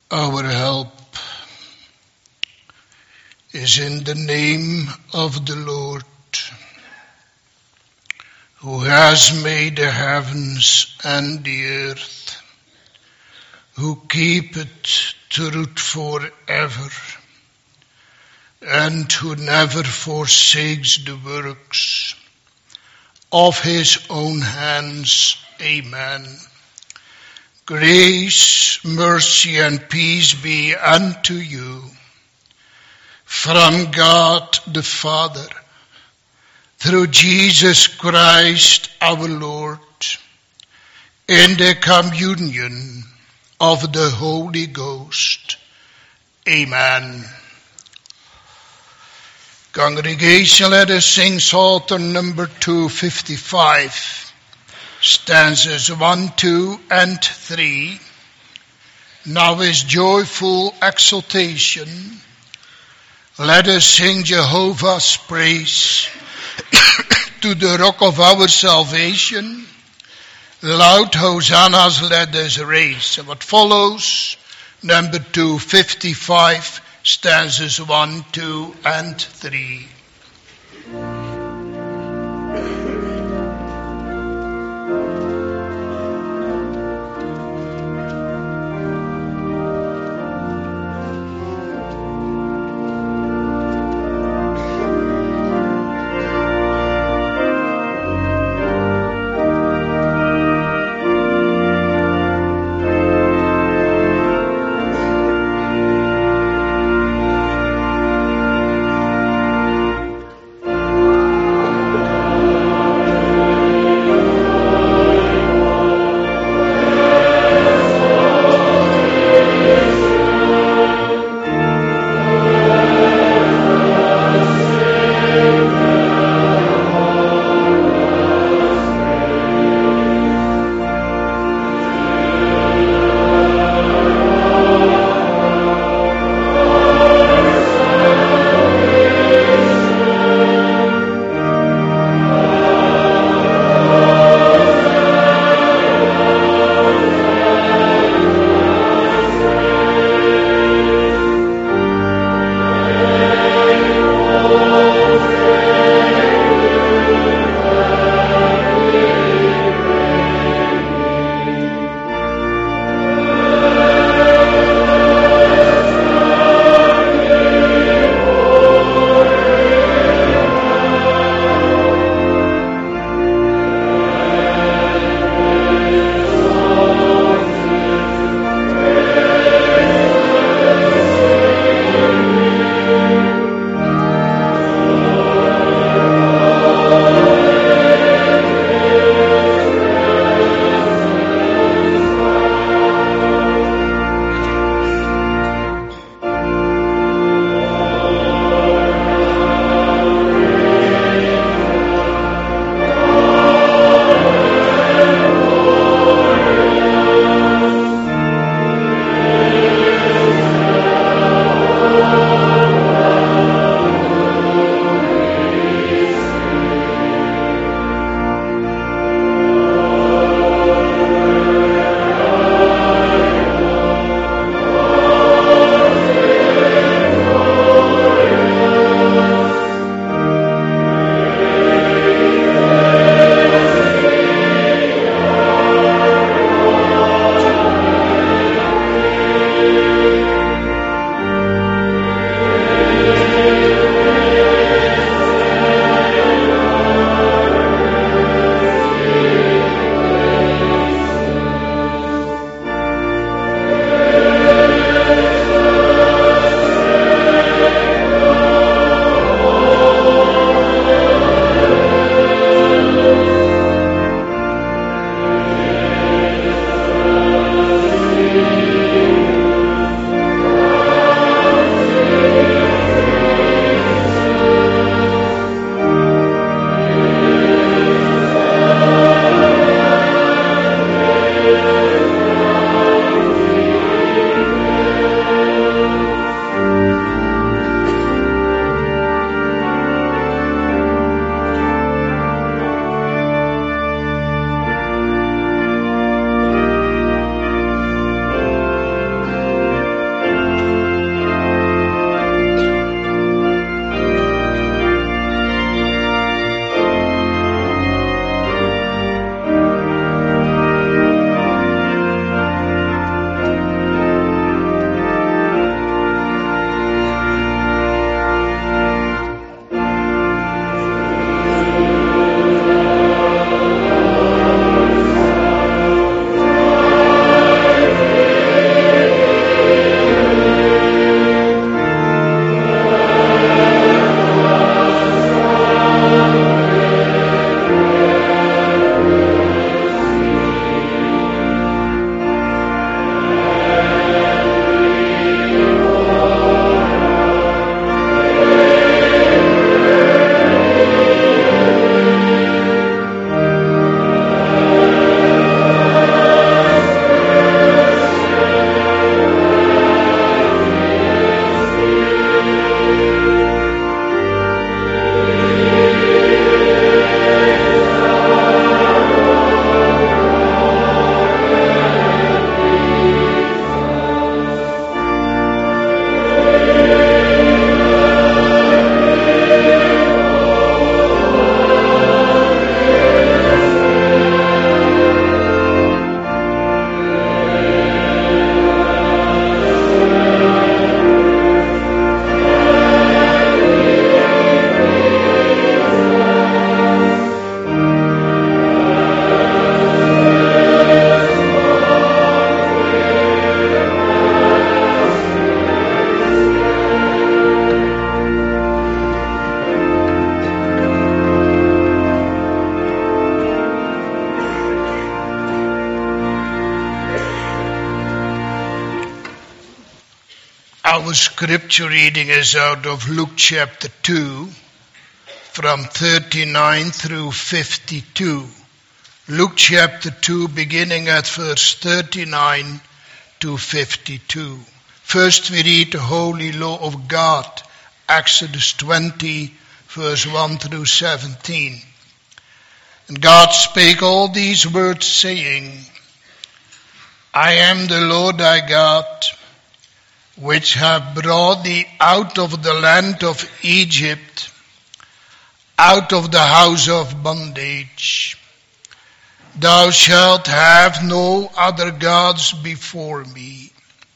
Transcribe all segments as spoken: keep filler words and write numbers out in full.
Our help is in the name of the Lord, who has made the heavens and the earth, who keepeth truth forever, and who never forsakes the works of his own hands. Amen. Grace, mercy, and peace be unto you from God the Father, through Jesus Christ our Lord, in the communion of the Holy Ghost. Amen. Congregation, let us sing Psalm number two fifty-five. Stanzas one, two, and three. Now is joyful exultation. Let us sing Jehovah's praise to the rock of our salvation. Loud hosannas let us raise. And what follows, number two fifty-five, stanzas one, two, and three. Our scripture reading is out of Luke chapter two, from thirty-nine through fifty-two. Luke chapter two, beginning at verse thirty-nine to fifty-two. First we read the holy law of God, Exodus twenty, verse one through seventeen. And God spake all these words, saying, I am the Lord thy God, which have brought thee out of the land of Egypt, out of the house of bondage. Thou shalt have no other gods before me.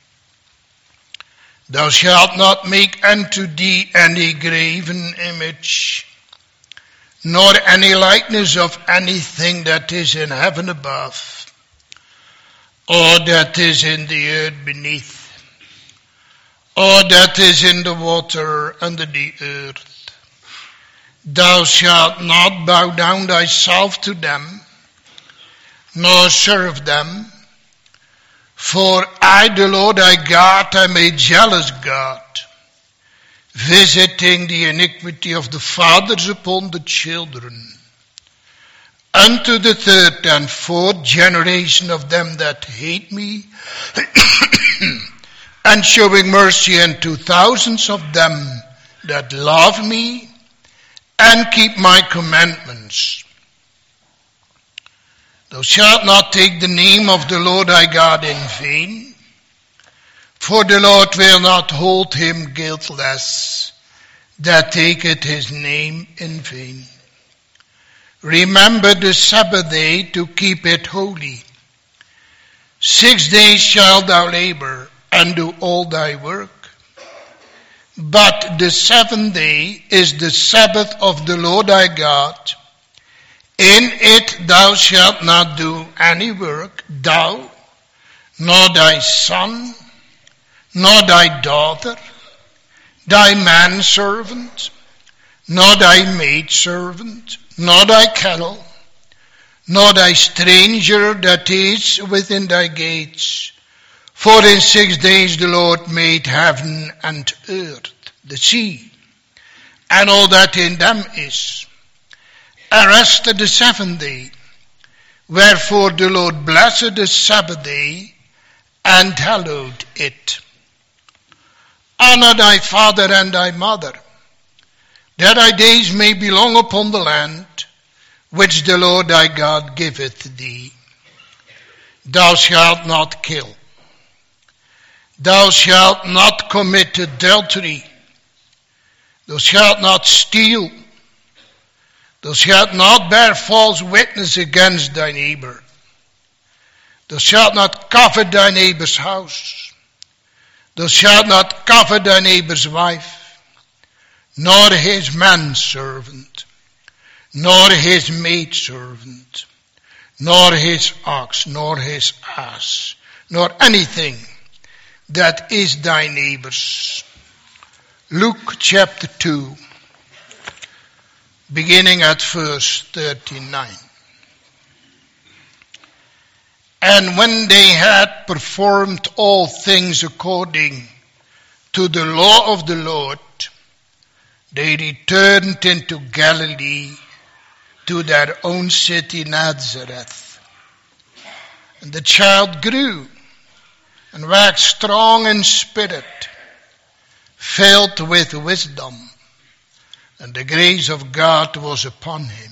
Thou shalt not make unto thee any graven image, nor any likeness of anything that is in heaven above, or that is in the earth beneath, or that is in the water under the earth. Thou shalt not bow down thyself to them, nor serve them. For I, the Lord thy God, am a jealous God, visiting the iniquity of the fathers upon the children, unto the third and fourth generation of them that hate me, and showing mercy unto thousands of them that love me and keep my commandments. Thou shalt not take the name of the Lord thy God in vain, for the Lord will not hold him guiltless that taketh his name in vain. Remember the Sabbath day to keep it holy. Six days shalt thou labor and do all thy work. But the seventh day is the Sabbath of the Lord thy God. In it thou shalt not do any work, thou, nor thy son, nor thy daughter, thy manservant, nor thy maidservant, nor thy cattle, nor thy stranger that is within thy gates. For in six days the Lord made heaven and earth, the sea, and all that in them is, and rested the seventh day. Wherefore the Lord blessed the Sabbath day, and hallowed it. Honor thy father and thy mother, that thy days may be long upon the land, which the Lord thy God giveth thee. Thou shalt not kill. Thou shalt not commit adultery. Thou shalt not steal. Thou shalt not bear false witness against thy neighbor. Thou shalt not covet thy neighbor's house. Thou shalt not covet thy neighbor's wife, nor his manservant, nor his maidservant, nor his ox, nor his ass, nor anything that is thy neighbor's. Luke chapter two, beginning at verse thirty-nine. And when they had performed all things according to the law of the Lord, they returned into Galilee to their own city Nazareth. And the child grew and waxed strong in spirit, filled with wisdom, and the grace of God was upon him.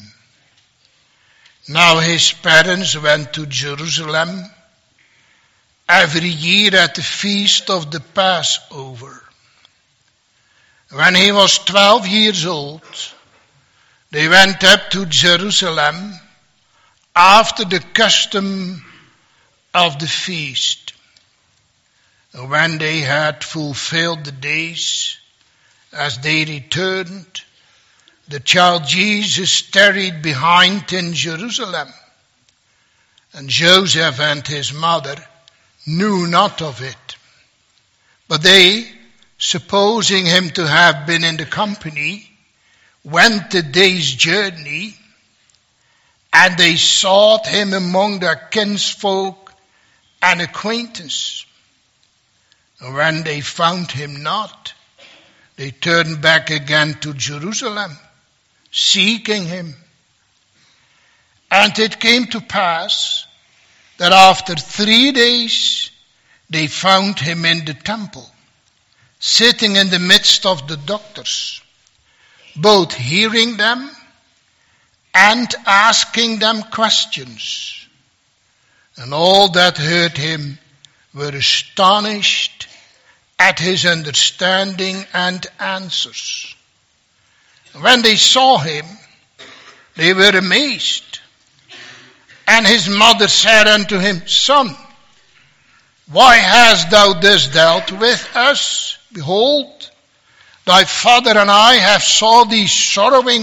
Now his parents went to Jerusalem every year at the feast of the Passover. When he was twelve years old, they went up to Jerusalem after the custom of the feast. And when they had fulfilled the days, as they returned, the child Jesus tarried behind in Jerusalem, and Joseph and his mother knew not of it. But they, supposing him to have been in the company, went a day's journey, and they sought him among their kinsfolk and acquaintance. And when they found him not, they turned back again to Jerusalem, seeking him. And it came to pass that after three days they found him in the temple, sitting in the midst of the doctors, both hearing them and asking them questions. And all that heard him were astonished at his understanding and answers. When they saw him, they were amazed. And his mother said unto him, Son, why hast thou thus dealt with us? Behold, thy father and I have saw thee sorrowing.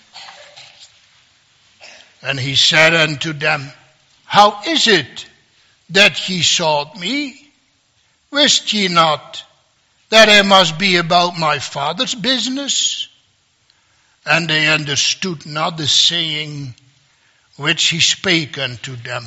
And he said unto them, How is it that ye sought me? Wist ye not that I must be about my father's business? And they understood not the saying which he spake unto them.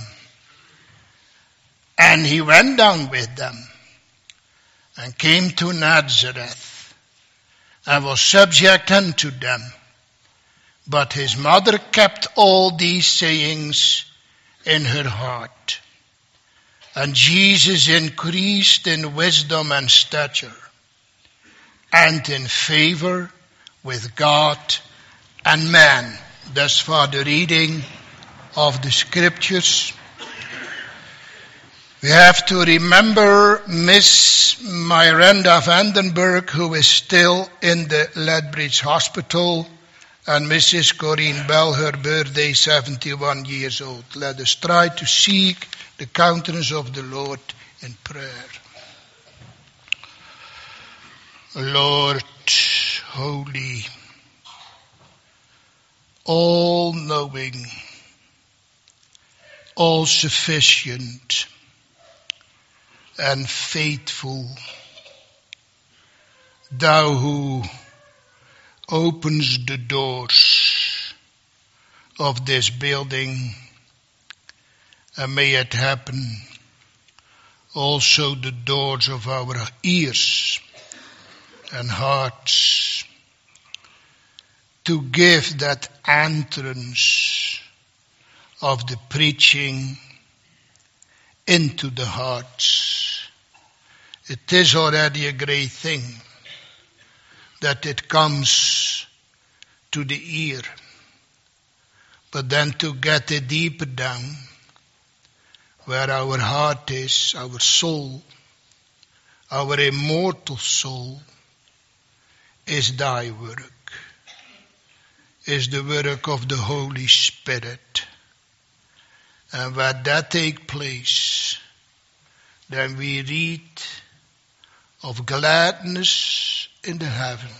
And he went down with them, and came to Nazareth, and was subject unto them. But his mother kept all these sayings in her heart. And Jesus increased in wisdom and stature, and in favor with God and man. Thus far the reading of the scriptures. We have to remember Miss Miranda Vandenberg, who is still in the Lethbridge Hospital, and Missus Corinne Bell, her birthday, seventy-one years old. Let us try to seek the countenance of the Lord in prayer. Lord, holy, all-knowing, all-sufficient, and faithful, thou who opens the doors of this building, and may it happen also the doors of our ears and hearts, to give that entrance of the preaching into the hearts. It is already a great thing that it comes to the ear, but then to get it deeper down, where our heart is, our soul, our immortal soul, is thy work, is the work of the Holy Spirit. And where that takes place, then we read of gladness in the heaven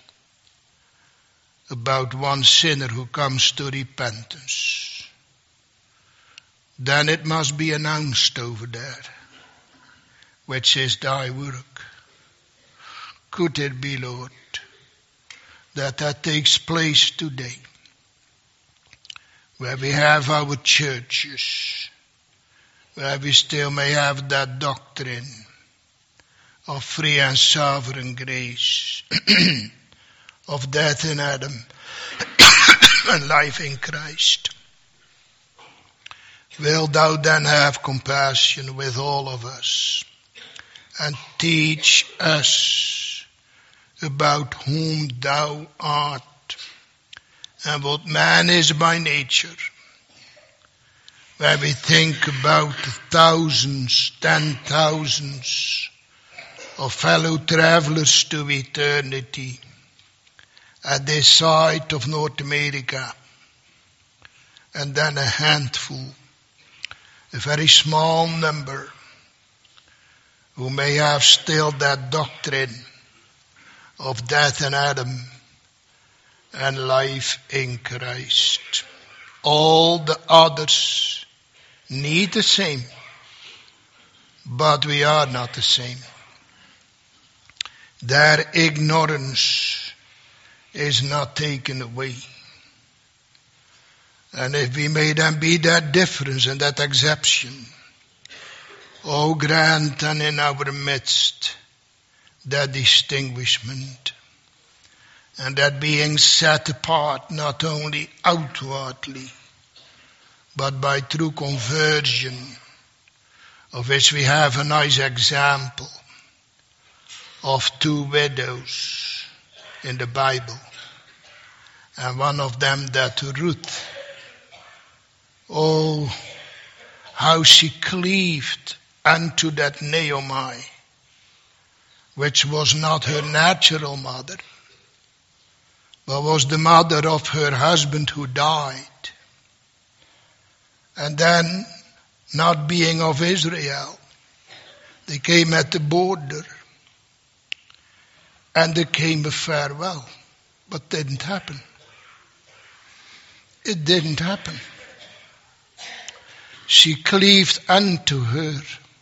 about one sinner who comes to repentance. Then it must be announced over there, which is thy work. Could it be, Lord, that that takes place today, where we have our churches, where we still may have that doctrine of free and sovereign grace, of death in Adam and life in Christ. Wilt thou then have compassion with all of us and teach us about whom thou art and what man is by nature, where we think about the thousands, ten thousands of fellow travelers to eternity at this side of North America, and then a handful, a very small number, who may have still that doctrine of death in Adam and life in Christ. All the others need the same, but we are not the same. Their ignorance is not taken away. And if we may then be that difference and that exception, oh, grant and in our midst that distinguishment, and that being set apart not only outwardly, but by true conversion, of which we have a nice example of two widows in the Bible, and one of them, that Ruth. Oh, how she cleaved unto that Naomi, which was not her natural mother, but was the mother of her husband who died. And then, not being of Israel, they came at the border, and there came a farewell, but didn't happen. It didn't happen. She cleaved unto her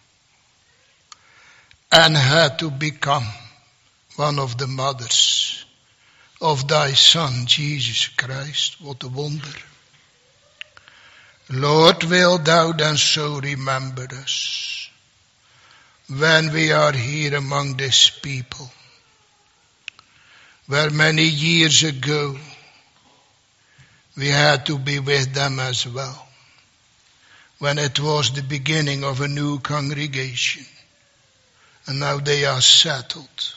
and had to become one of the mothers of thy Son, Jesus Christ. What a wonder. Lord, will thou then so remember us when we are here among this people, where many years ago we had to be with them as well, when it was the beginning of a new congregation, and now they are settled.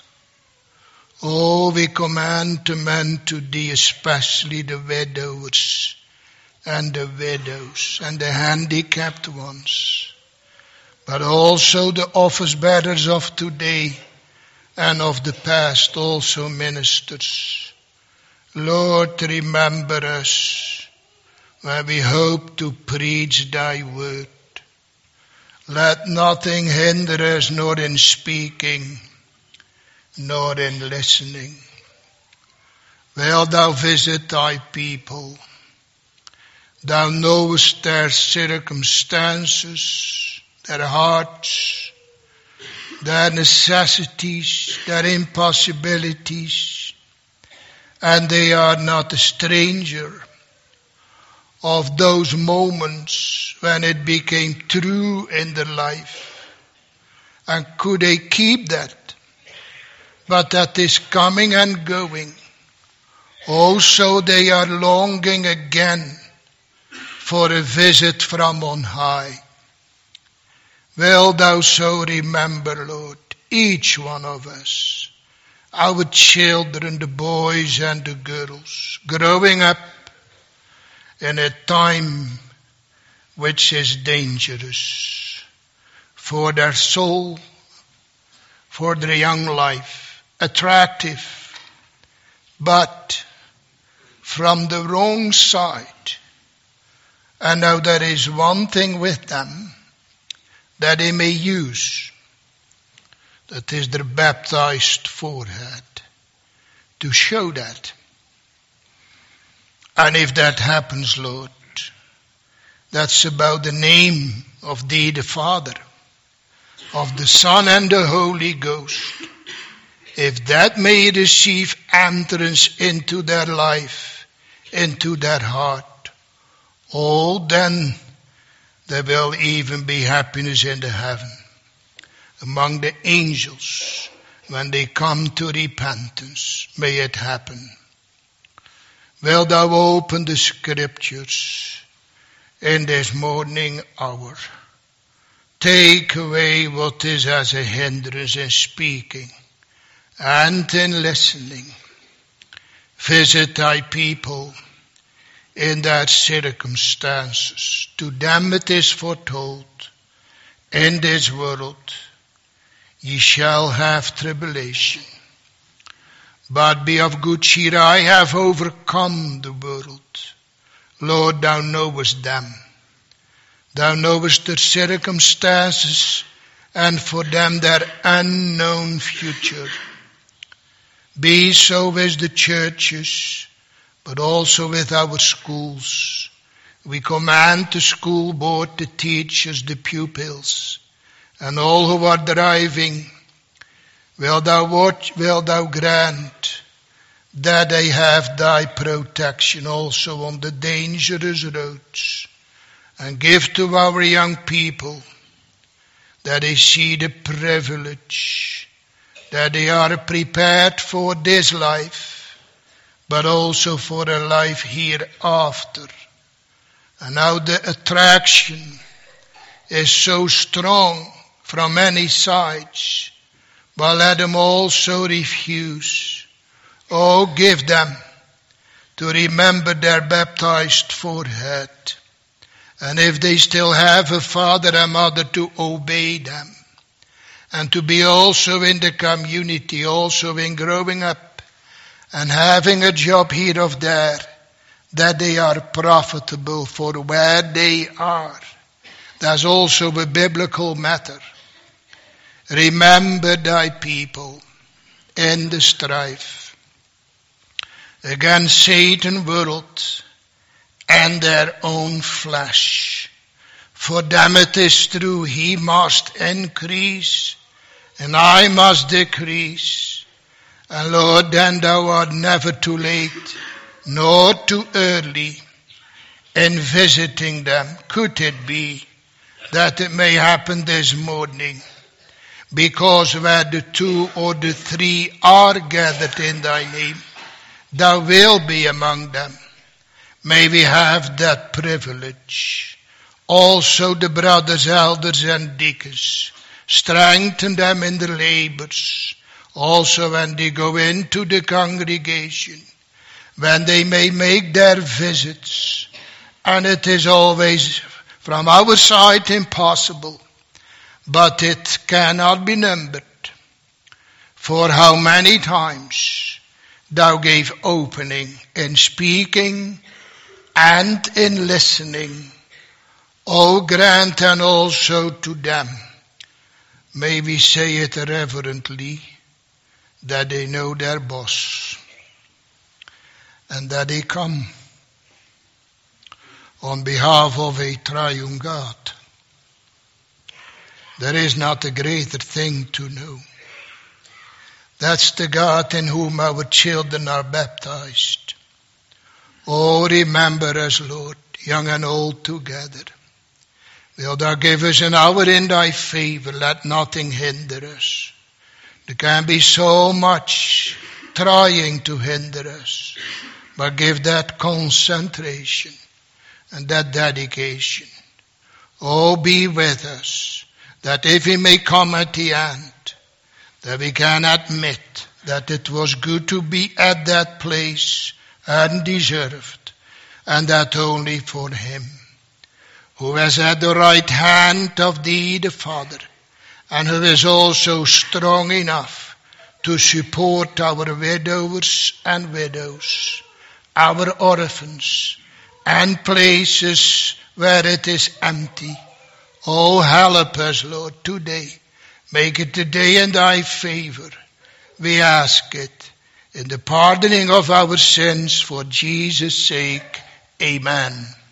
Oh, we command to men to thee, especially the widows and the widows and the handicapped ones, but also the office bearers of today and of the past, also ministers. Lord, remember us when we hope to preach thy word. Let nothing hinder us, nor in speaking, nor in listening. Will thou visit thy people? Thou knowest their circumstances, their hearts, their necessities, their impossibilities, and they are not a stranger of those moments when it became true in their life. And could they keep that? But that is coming and going. Also they are longing again for a visit from on high. Will thou so remember, Lord, each one of us, our children, the boys and the girls, growing up in a time which is dangerous for their soul, for their young life, attractive, but from the wrong side. And now there is one thing with them that they may use, that is their baptized forehead, to show that. And if that happens, Lord, that's about the name of thee, the Father, of the Son and the Holy Ghost. If that may receive entrance into their life, into their heart, oh, then there will even be happiness in the heaven among the angels when they come to repentance. May it happen. Will thou open the scriptures in this morning hour? Take away what is as a hindrance in speaking and in listening. Visit thy people in their circumstances. To them it is foretold, in this world ye shall have tribulation. But be of good cheer, I have overcome the world. Lord, thou knowest them. Thou knowest their circumstances, and for them their unknown future. Be so with the churches, but also with our schools. We command the school board, the teachers, the pupils, and all who are driving. Will thou watch, will thou grant that they have thy protection also on the dangerous roads, and give to our young people that they see the privilege that they are prepared for this life, but also for a life hereafter. And now the attraction is so strong from many sides, but let them also refuse. Oh, give them to remember their baptized forehead. And if they still have a father and mother, to obey them. And to be also in the community, also in growing up and having a job here or there, that they are profitable for where they are. That's also a biblical matter. Remember thy people in the strife against Satan's world and their own flesh. For them it is true, he must increase and I must decrease. And Lord, then thou art never too late, nor too early in visiting them. Could it be that it may happen this morning? Because where the two or the three are gathered in thy name, thou wilt be among them. May we have that privilege. Also the brothers, elders and deacons, strengthen them in the labors. Also when they go into the congregation, when they may make their visits. And it is always from our side impossible, but it cannot be numbered. For how many times thou gave opening in speaking and in listening. O grant and also to them, may we say it reverently, that they know their boss and that they come on behalf of a triune God. There is not a greater thing to know. That's the God in whom our children are baptized. Oh, remember us, Lord, young and old together. Wilt thou give us an hour in thy favor, let nothing hinder us. There can be so much trying to hinder us, but give that concentration and that dedication. Oh, be with us, that if we may come at the end, that we can admit that it was good to be at that place and deserved, and that only for him, who is at the right hand of thee, the Father, and who is also strong enough to support our widowers and widows, our orphans, and places where it is empty. Oh, help us, Lord, today. Make it today in thy favor. We ask it in the pardoning of our sins for Jesus' sake. Amen.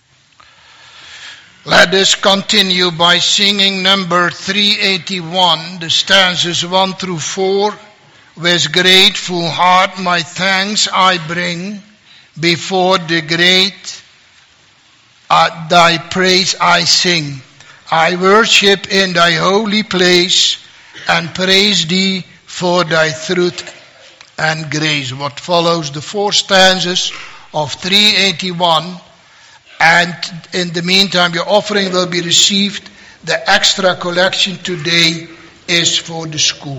Let us continue by singing number three eighty-one, the stanzas one through four. With grateful heart my thanks I bring before the great, uh, thy praise I sing. I worship in thy holy place and praise thee for thy truth and grace. What follows the four stanzas of three eighty-one. And in the meantime, your offering will be received. The extra collection today is for the school.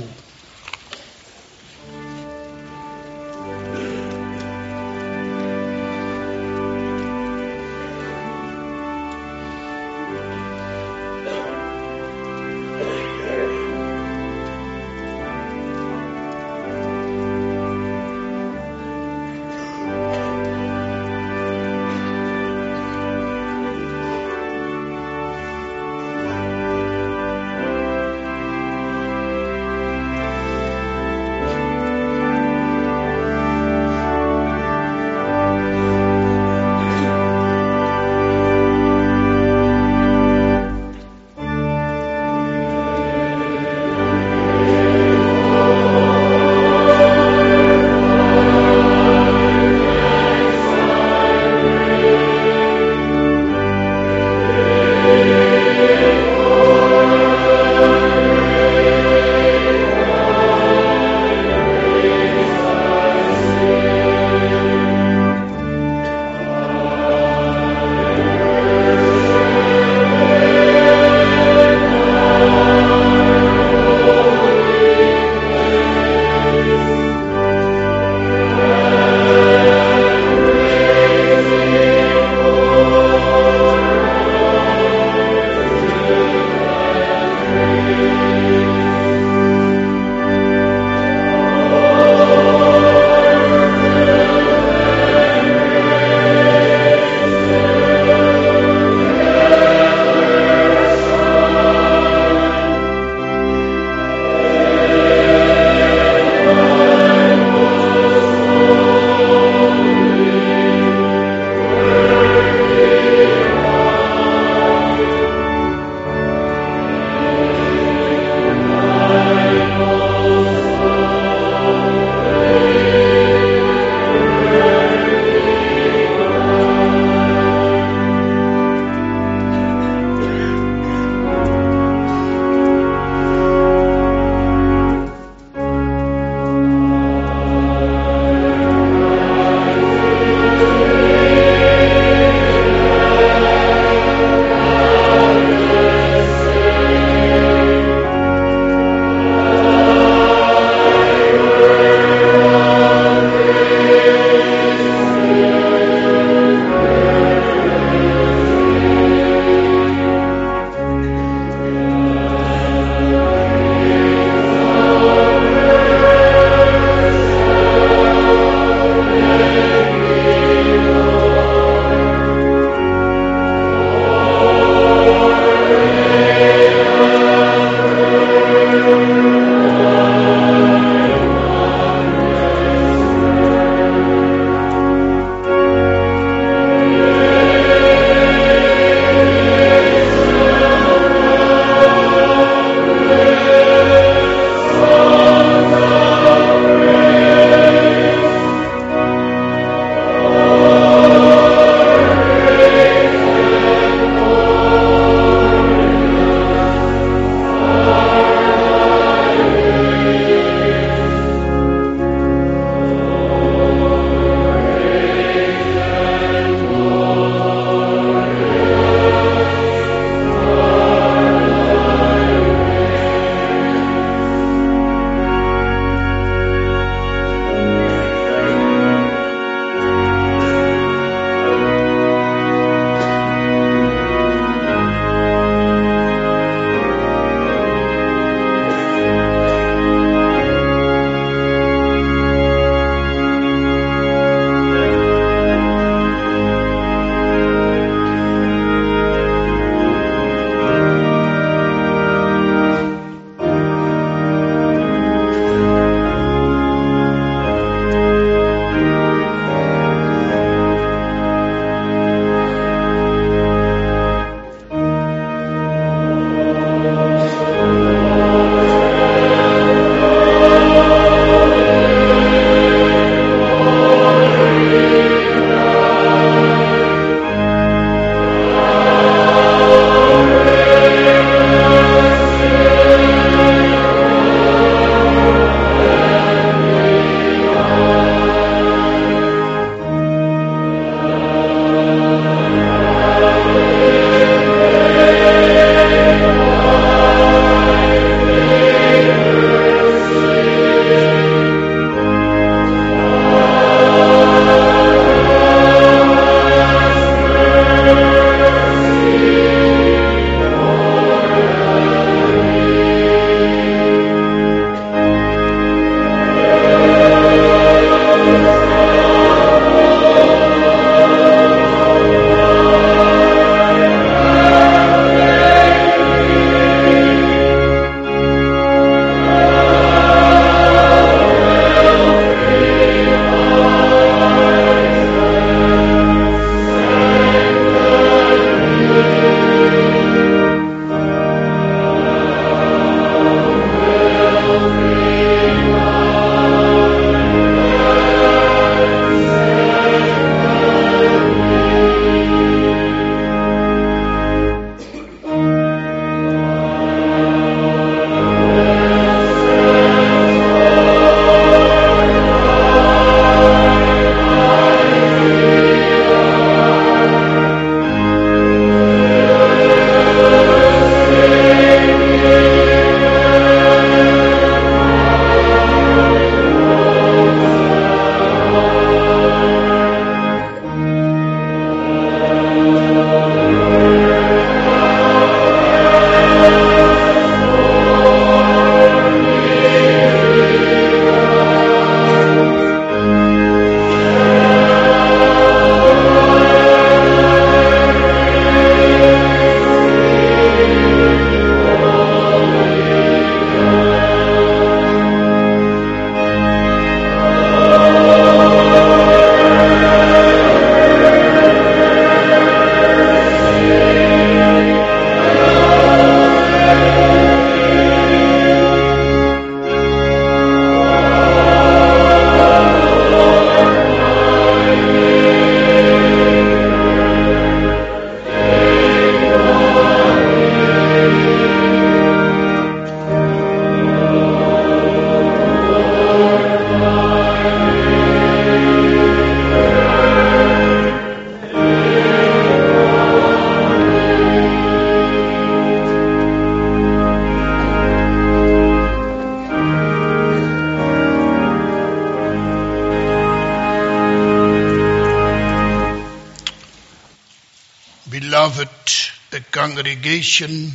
Beloved congregation,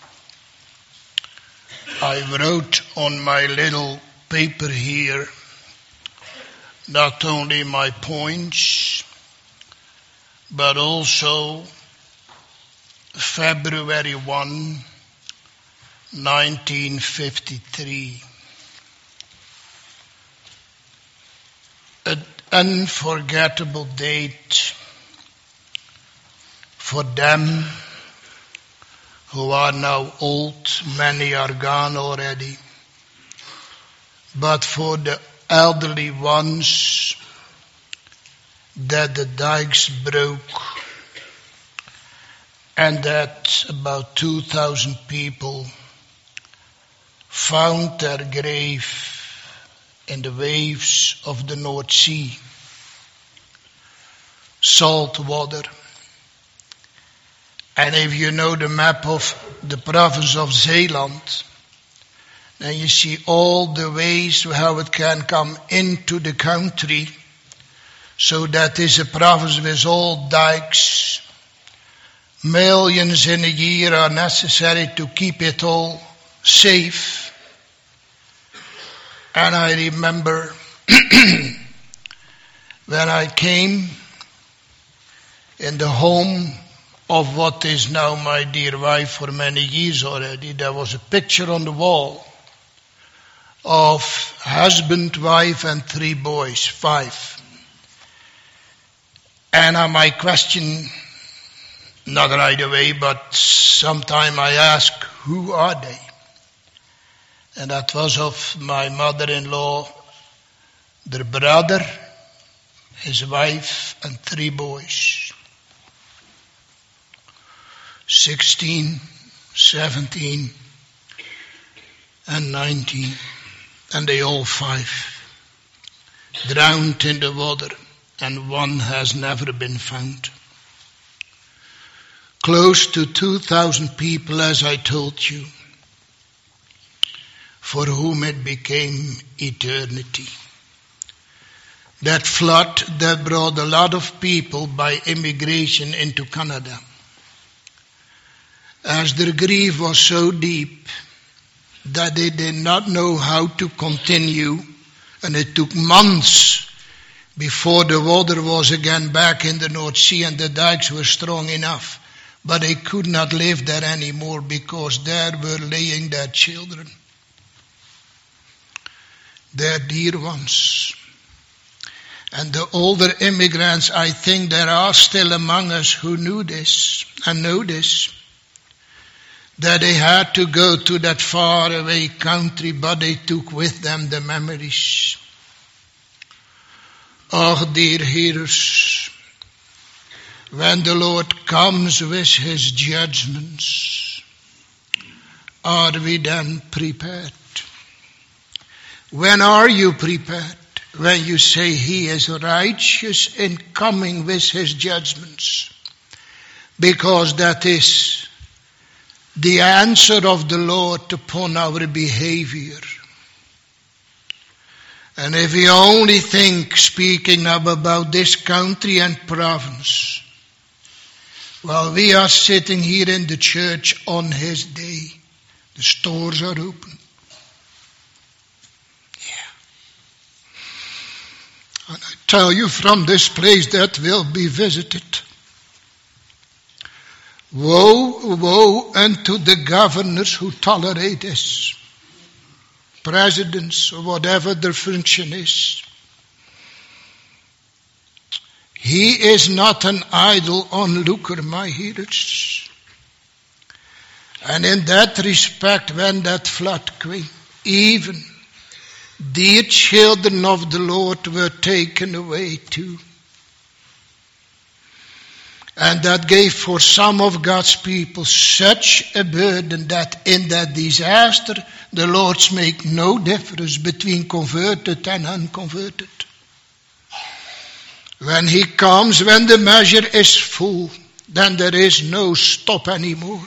I wrote on my little paper here not only my points, but also February first, nineteen fifty-three. An unforgettable date for them who are now old. Many are gone already. But for the elderly ones, that the dikes broke and that about two thousand people found their grave in the waves of the North Sea. Salt water. And if you know the map of the province of Zeeland, then you see all the ways how it can come into the country. So that is a province with all dikes. Millions in a year are necessary to keep it all safe. And I remember when I came in the home of what is now my dear wife for many years already, there was a picture on the wall of husband, wife, and three boys, five. And uh, my question, not right away, but sometime I ask, who are they? And that was of my mother-in-law, their brother, his wife, and three boys. Sixteen, seventeen, and nineteen. And they all five drowned in the water, and one has never been found. Close to two thousand people, as I told you, for whom it became eternity. That flood that brought a lot of people by immigration into Canada. As their grief was so deep that they did not know how to continue, and it took months before the water was again back in the North Sea and the dikes were strong enough. But they could not live there anymore because there were laying their children, their dear ones. And the older immigrants, I think there are still among us who knew this and know this. that they had to go to that faraway country, but they took with them the memories. Oh, dear hearers, when the Lord comes with his judgments, are we then prepared? When are you prepared? When you say he is righteous in coming with his judgments. Because that is the answer of the Lord upon our behavior. And if we only think, speaking now about this country and province, well, we are sitting here in the church on his day. The stores are open. And I tell you, from this place that will be visited, woe, woe unto the governors who tolerate this, presidents, or whatever their function is. He is not an idle onlooker, my hearers. And in that respect, when that flood came, even dear children of the Lord were taken away too. And that gave for some of God's people such a burden that in that disaster the Lord's make no difference between converted and unconverted. When he comes, when the measure is full, then there is no stop anymore.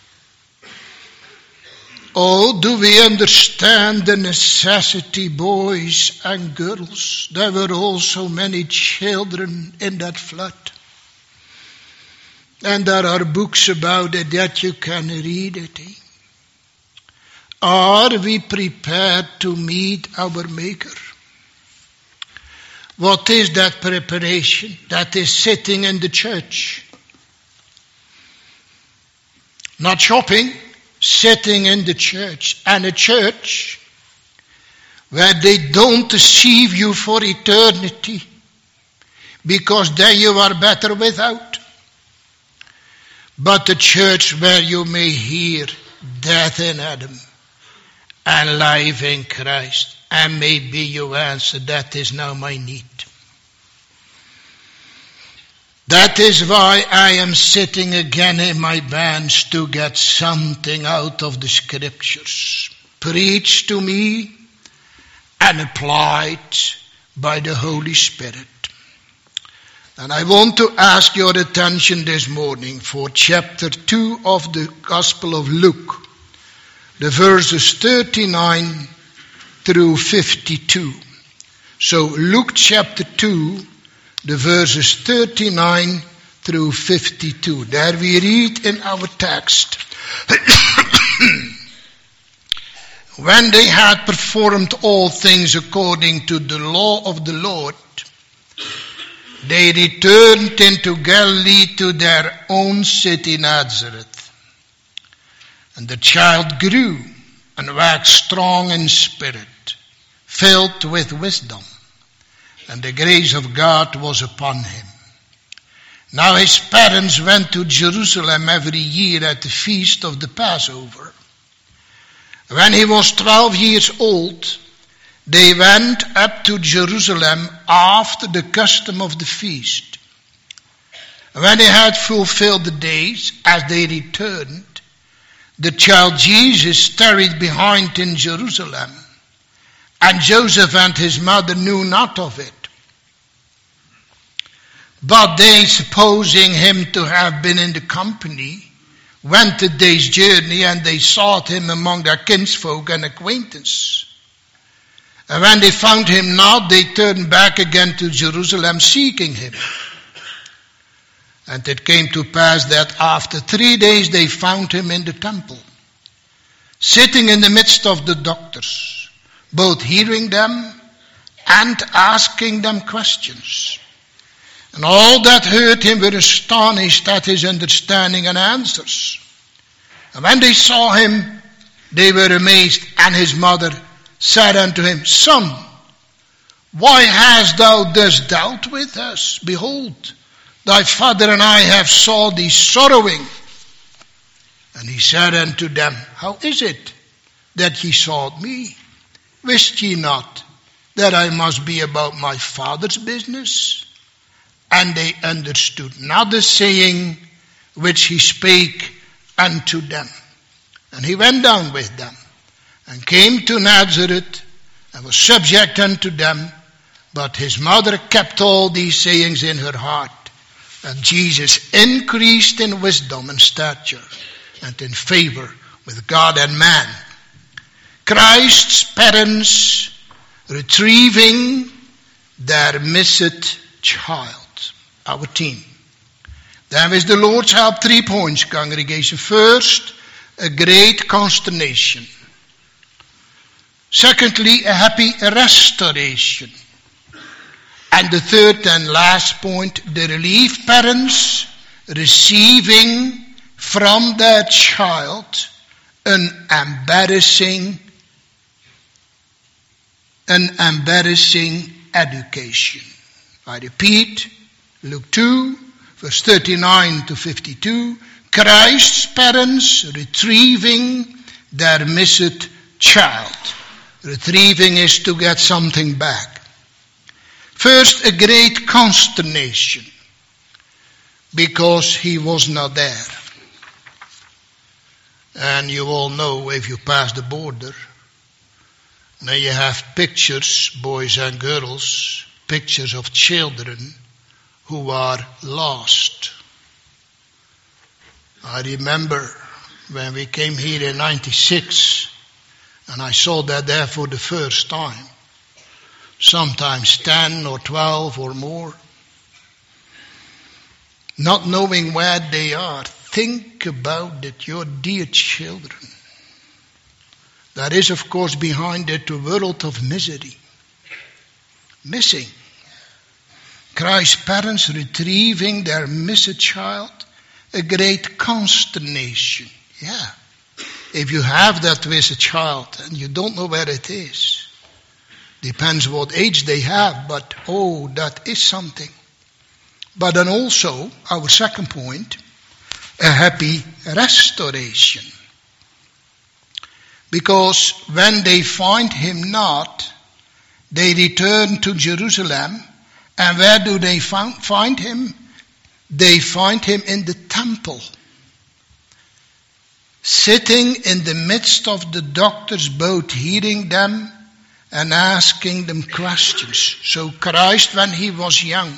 Oh, do we understand the necessity, boys and girls? There were also many children in that flood. And there are books about it that you can read it. Eh? Are we prepared to meet our Maker? What is that preparation? That is sitting in the church. Not shopping. Sitting in the church, and a church where they don't deceive you for eternity, because then you are better without. But a church where you may hear death in Adam and life in Christ, and maybe you answer, that is now my need. That is why I am sitting again in my bench to get something out of the scriptures, preached to me and applied by the Holy Spirit. And I want to ask your attention this morning for chapter two of the Gospel of Luke, the verses thirty-nine through fifty-two. So Luke chapter two, the verses thirty-nine through fifty-two. There we read in our text. When they had performed all things according to the law of the Lord, they returned into Galilee to their own city Nazareth. And the child grew and waxed strong in spirit, filled with wisdom. And the grace of God was upon him. Now his parents went to Jerusalem every year at the feast of the Passover. When he was twelve years old, they went up to Jerusalem after the custom of the feast. When they had fulfilled the days, as they returned, the child Jesus tarried behind in Jerusalem, and Joseph and his mother knew not of it. But they, supposing him to have been in the company, went a day's journey, and they sought him among their kinsfolk and acquaintance. And when they found him not, they turned back again to Jerusalem, seeking him. And it came to pass that after three days they found him in the temple, sitting in the midst of the doctors, both hearing them and asking them questions. And all that heard him were astonished at his understanding and answers. And when they saw him, they were amazed. And his mother said unto him, Son, why hast thou thus dealt with us? Behold, thy father and I have saw thee sorrowing. And he said unto them, how is it that ye sought me? Wist ye not that I must be about my Father's business? And they understood not the saying which he spake unto them. And he went down with them, and came to Nazareth, and was subject unto them. But his mother kept all these sayings in her heart. And Jesus increased in wisdom and stature, and in favor with God and man. Christ's parents retrieving their missed child. Our team. Then with the Lord's help, three points, congregation. First, a great consternation. Secondly, a happy restoration. And the third and last point, the relief parents receiving from their child an embarrassing, an embarrassing education. I repeat, Luke two, verse thirty-nine to fifty-two, Christ's parents retrieving their missed child. Retrieving is to get something back. First, a great consternation, because he was not there. And you all know, if you pass the border, now you have pictures, boys and girls, pictures of children who are lost. I remember when we came here in ninety-six, and I saw that there for the first time. Sometimes ten or twelve or more. Not knowing where they are. Think about it, your dear children. That is, of course, behind it a world of misery. Missing. Christ's parents retrieving their missed child. A great consternation. Yeah. If you have that with a child and you don't know where it is. Depends what age they have, but oh, that is something. But then also, our second point, a happy restoration. Because when they find him not, they return to Jerusalem. And where do they find him? They find him in the temple. Sitting in the midst of the doctors, both hearing them and asking them questions. So Christ, when he was young,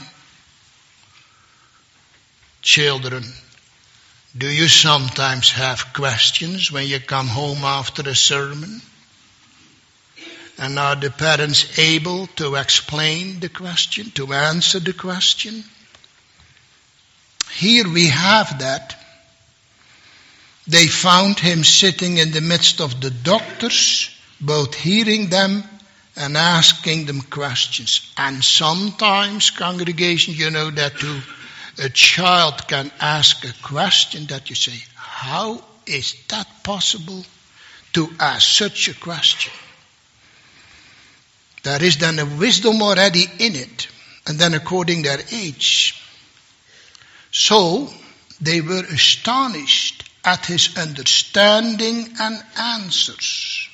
children, do you sometimes have questions when you come home after a sermon? And are the parents able to explain the question, to answer the question? Here we have that. They found him sitting in the midst of the doctors, both hearing them and asking them questions. And sometimes, congregation, you know that too, a child can ask a question that you say, how is that possible to ask such a question? There is then a wisdom already in it, and then according their age. So, they were astonished at his understanding and answers.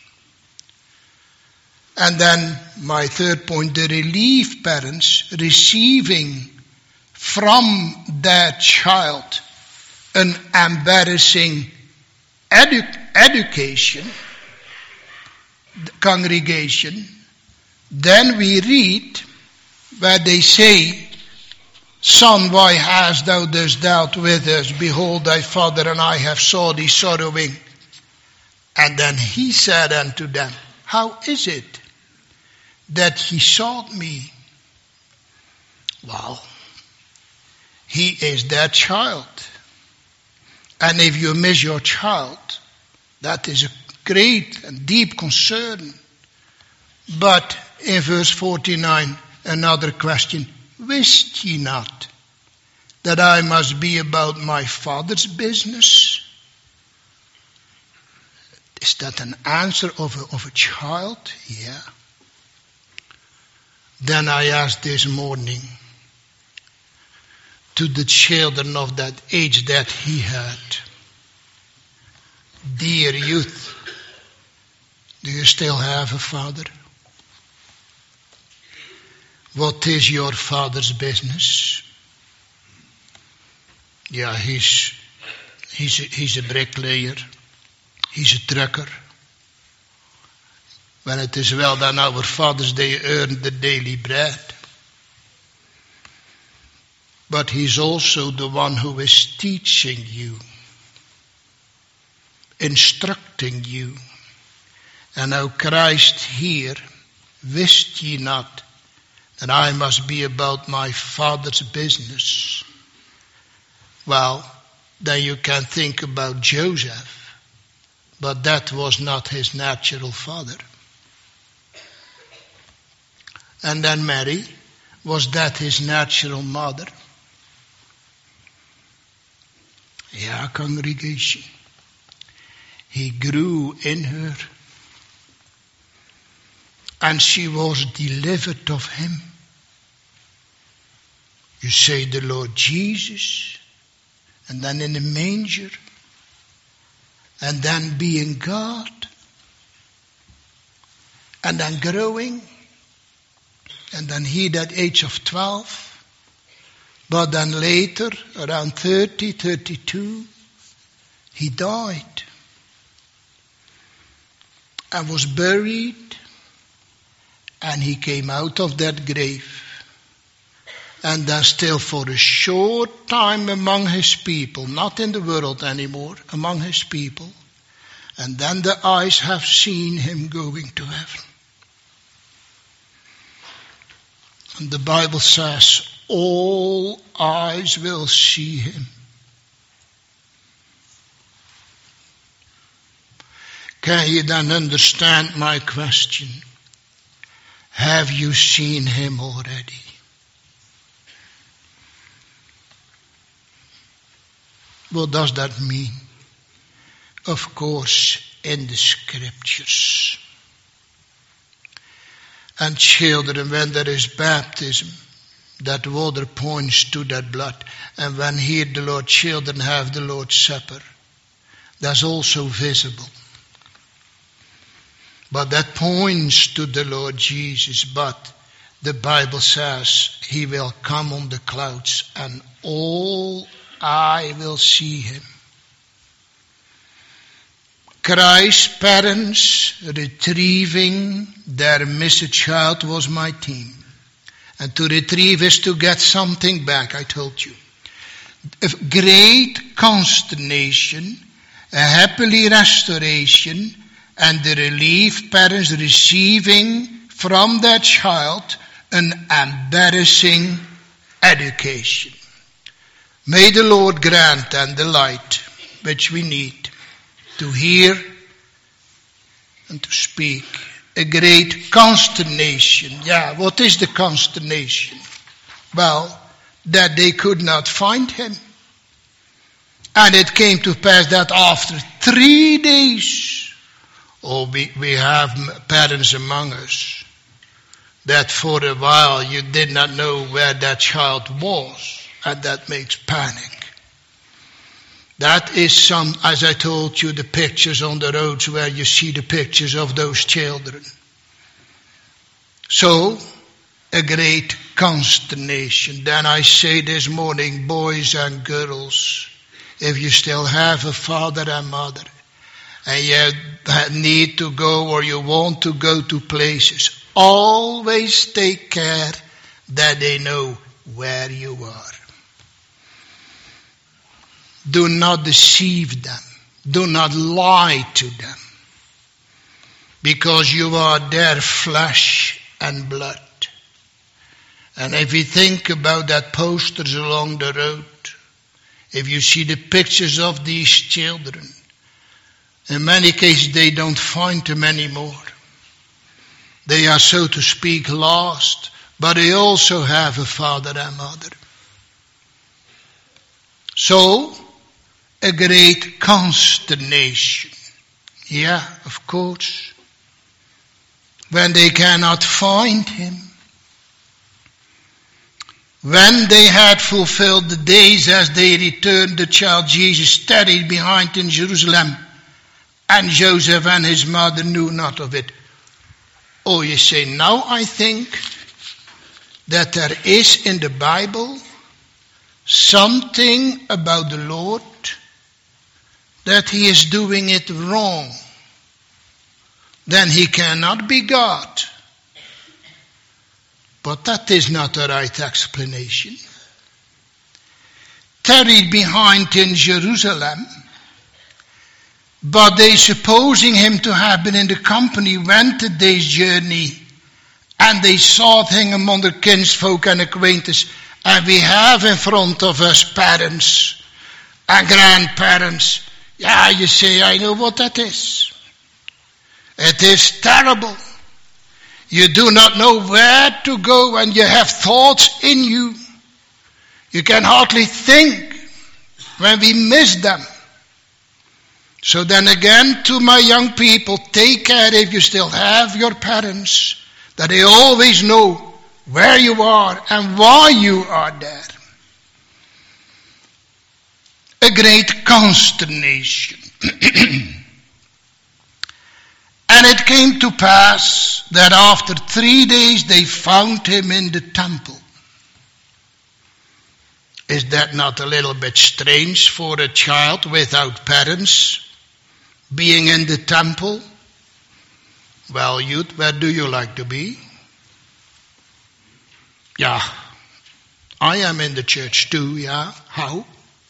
And then, my third point, the relief parents receiving from their child an embarrassing edu- education, congregation. Then we read where they say, Son, why hast thou thus dealt with us? Behold, thy father and I have saw thee sorrowing. And then he said unto them, how is it that he sought me? Well, he is their child. And if you miss your child, that is a great and deep concern. But in verse forty-nine, another question. Wist ye not that I must be about my Father's business? Is that an answer of a, of a child? Yeah. Then I asked this morning to the children of that age that he had, Dear youth, do you still have a father? What is your father's business? Yeah, he's he's a, he's a bricklayer. He's a trucker. When it is well done, our fathers, they earn the daily bread. But he's also the one who is teaching you, instructing you. And now Christ here, wist ye not that I must be about my Father's business? Well, then you can think about Joseph, but that was not his natural father. And then Mary, was that his natural mother? Yeah, congregation. He grew in her, and she was delivered of him. You say the Lord Jesus, and then in the manger, and then being God, and then growing, and then he that age of twelve, but then later, around thirty, thirty-two, he died and was buried, and he came out of that grave. And then still for a short time among his people, not in the world anymore, among his people. And then the eyes have seen him going to heaven. And the Bible says, all eyes will see him. Can you then understand my question? Have you seen him already? What does that mean? Of course, in the scriptures. And children, when there is baptism, that water points to that blood. And when here the Lord children have the Lord's Supper, that's also visible. But that points to the Lord Jesus. But the Bible says he will come on the clouds and all eye will see him. Christ's parents retrieving their missing child was my team. And to retrieve is to get something back, I told you. A great consternation, a happily restoration, and the relief parents receiving from their child an embarrassing education. May the Lord grant and the light which we need to hear and to speak. A great consternation. Yeah, what is the consternation? Well, that they could not find him. And it came to pass that after three days, oh, we, we have parents among us, that for a while you did not know where that child was, and that makes panic. That is some, as I told you, the pictures on the roads where you see the pictures of those children. So, a great consternation. Then I say this morning, boys and girls, if you still have a father and mother, and you need to go or you want to go to places, always take care that they know where you are. Do not deceive them. Do not lie to them. Because you are their flesh and blood. And if you think about that posters along the road, if you see the pictures of these children, in many cases they don't find them anymore. They are, so to speak, lost, but they also have a father and mother. So, a great consternation. Yeah, of course. When they cannot find him. When they had fulfilled the days as they returned, the child Jesus tarried behind in Jerusalem. and Joseph and his mother knew not of it. Oh, you say, now I think that there is in the Bible something about the Lord that he is doing it wrong. Then he cannot be God. But that is not the right explanation. Tarried behind in Jerusalem, but they, supposing him to have been in the company, went a day's journey, and they sought him among the kinsfolk and acquaintances. And we have in front of us parents and grandparents. Yeah, you say, I know what that is. It is terrible. You do not know where to go, and you have thoughts in you. You can hardly think when we miss them. So then again, to my young people, take care if you still have your parents, that they always know where you are and why you are there. A great consternation. And it came to pass that after three days they found him in the temple. Is that not a little bit strange for a child without parents being in the temple? Well, youth, where do you like to be? Yeah, I am in the church too, yeah. How?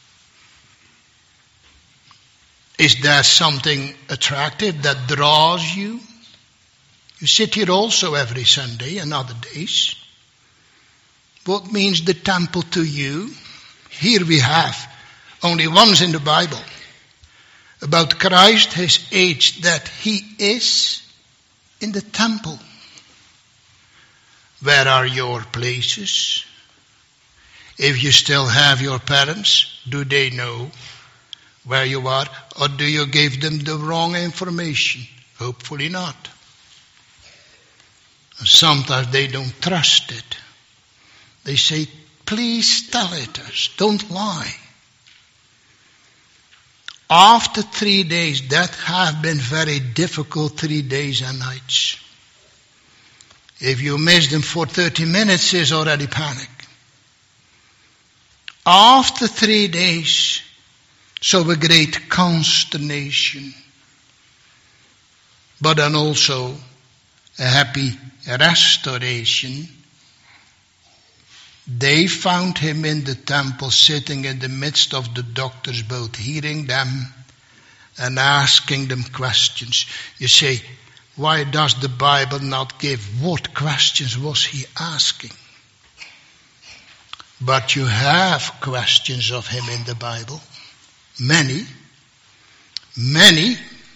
Is there something attractive that draws you? You sit here also every Sunday and other days. What means the temple to you? Here we have only once in the Bible about Christ, his age, that he is in the temple. Where are your places? If you still have your parents, do they know where you are? Or do you give them the wrong information? Hopefully not. Sometimes they don't trust it. They say, please tell it us, don't lie. After three days, that have been very difficult three days and nights. If you miss them for thirty minutes, is already panic. After three days, so a great consternation, but then also a happy restoration. They found him in the temple, sitting in the midst of the doctors, both hearing them and asking them questions. You say, why does the Bible not give what questions was he asking? But you have questions of him in the Bible. Many. Many.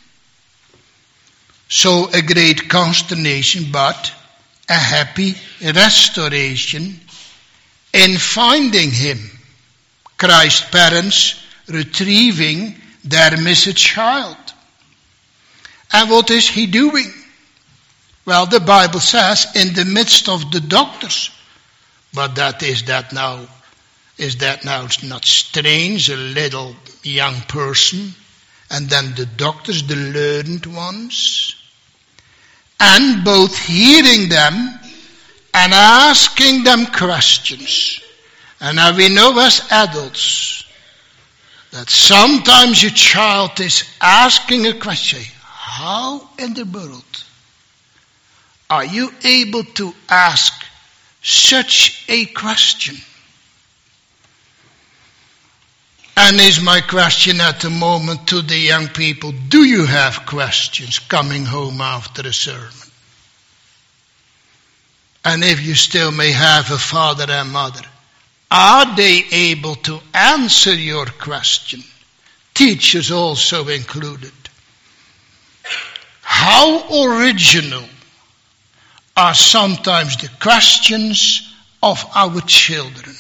So a great consternation, but a happy restoration in finding him. Christ's parents retrieving their missing child. And what is he doing? Well, the Bible says in the midst of the doctors. But that is that now, is that now not strange, a little young person, and then the doctors, the learned ones, and both hearing them and asking them questions. And now we know as adults that sometimes a child is asking a question. How in the world are you able to ask such a question? And is my question at the moment to the young people, do you have questions coming home after a sermon? And if you still may have a father and mother, are they able to answer your question? Teachers also included. How original are sometimes the questions of our children.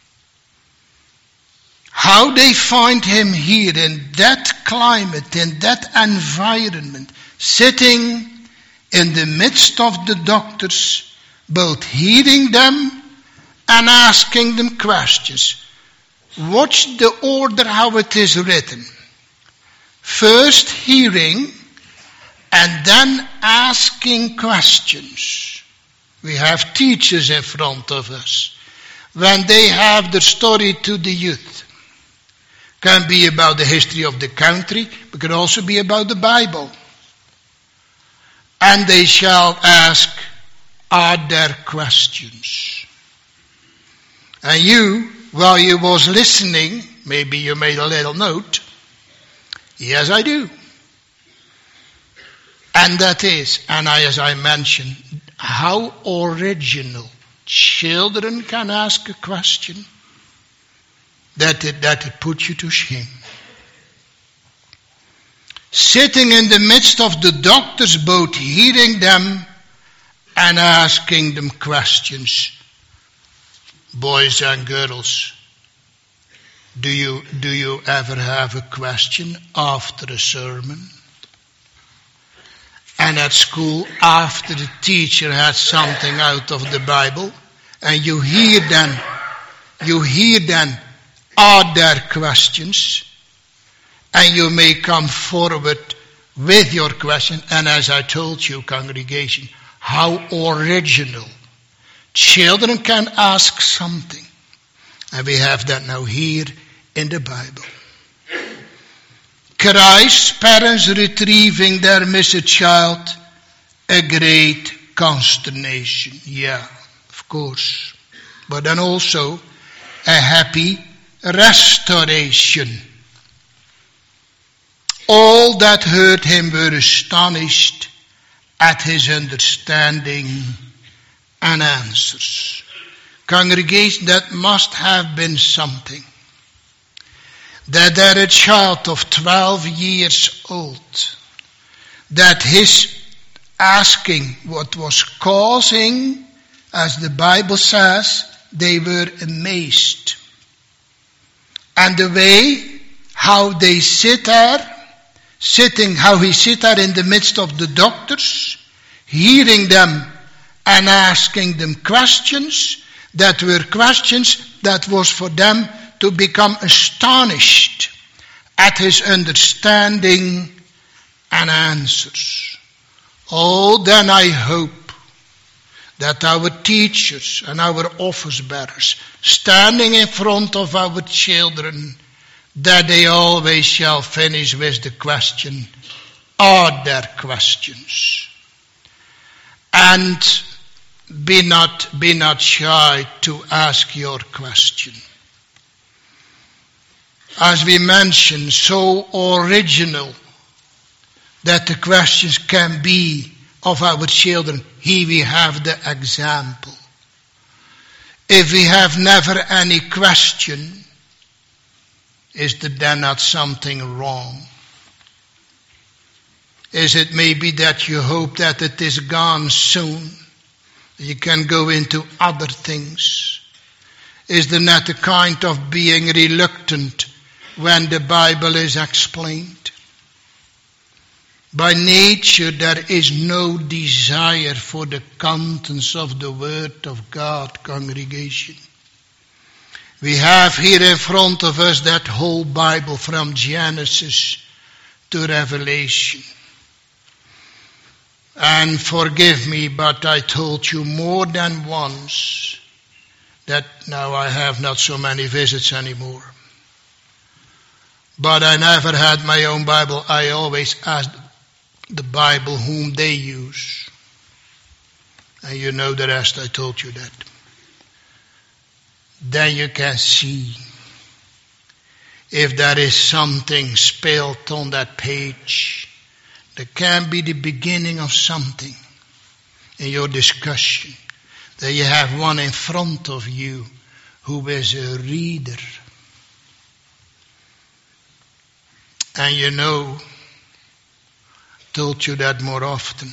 How they find him here in that climate, in that environment, sitting in the midst of the doctors, both hearing them and asking them questions. Watch the order how it is written. First hearing and then asking questions. We have teachers in front of us. When they have the story to the youth, can be about the history of the country, but can also be about the Bible. And they shall ask, are there questions? And you, while you was listening, maybe you made a little note. Yes, I do. And that is, and I, as I mentioned, how original. Children can ask a question that it, that it puts you to shame. Sitting in the midst of the doctors, both hearing them and asking them questions. Boys and girls, do you, do you ever have a question after a sermon? And at school, after the teacher has something out of the Bible, and you hear them, you hear them, are there questions? And you may come forward with your question, and as I told you, congregation, how original. Children can ask something, and we have that now here in the Bible. Christ, parents retrieving their missing child, a great consternation. Yeah, of course. But then also a happy restoration. All that heard him were astonished at his understanding and answers. Congregation, that must have been something. That there a child of twelve years old, that his asking what was causing, as the Bible says, they were amazed. And the way how they sit there, sitting, how he sit there in the midst of the doctors, hearing them and asking them questions, that were questions that was for them to become astonished at his understanding and answers. Oh, then I hope that our teachers and our office bearers, standing in front of our children, that they always shall finish with the question, are there questions? And be not, be not shy to ask your question. As we mentioned, so original that the questions can be of our children. Here we have the example. If we have never any question, is there then not something wrong? Is it maybe that you hope that it is gone soon? You can go into other things. Is there not a kind of being reluctant when the Bible is explained? By nature there is no desire for the contents of the Word of God, congregation. We have here in front of us that whole Bible from Genesis to Revelation. And forgive me, but I told you more than once that now I have not so many visits anymore. But I never had my own Bible. I always asked the Bible whom they use. And you know the rest, I told you that. Then you can see if there is something spelled on that page. There can be the beginning of something in your discussion. That you have one in front of you who is a reader. And you know, told you that more often.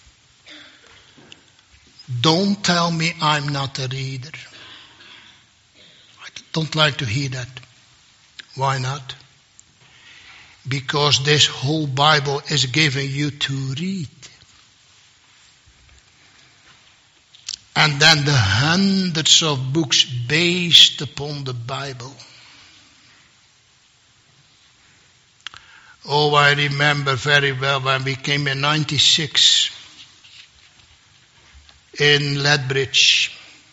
Don't tell me I'm not a reader. I don't like to hear that. Why not? Because this whole Bible is given you to read. And then the hundreds of books based upon the Bible. Oh, I remember very well when we came in ninety-six in Lethbridge.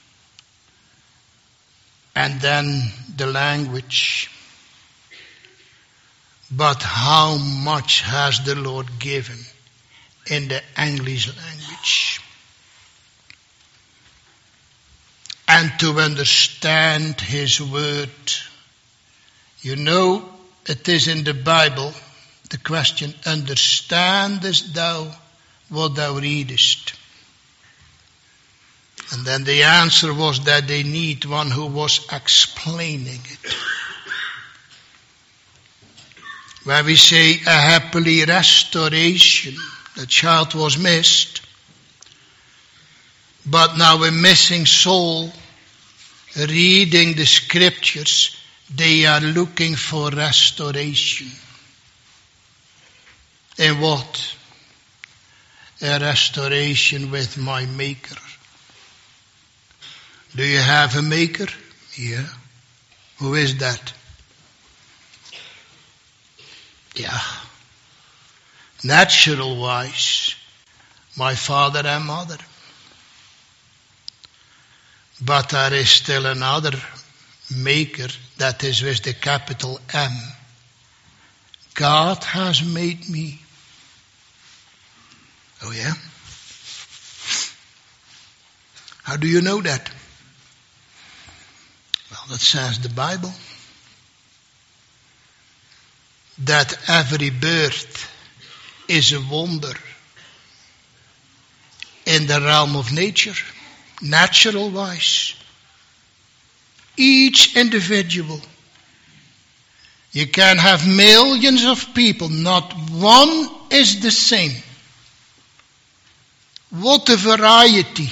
And then the language. But how much has the Lord given in the English language? And to understand His word. You know, it is in the Bible, the question, understandest thou what thou readest? And then the answer was that they need one who was explaining it. When we say a happily restoration, the child was missed, but now a missing soul, reading the scriptures, they are looking for restoration. In what? A restoration with my Maker. Do you have a Maker? Yeah. Who is that? Yeah. Natural wise, my father and mother. But there is still another Maker, that is with the capital M. God has made me. Oh yeah? How do you know that? Well, that says the Bible. That every birth is a wonder in the realm of nature, natural wise. Each individual. You can have millions of people, not one is the same. What a variety.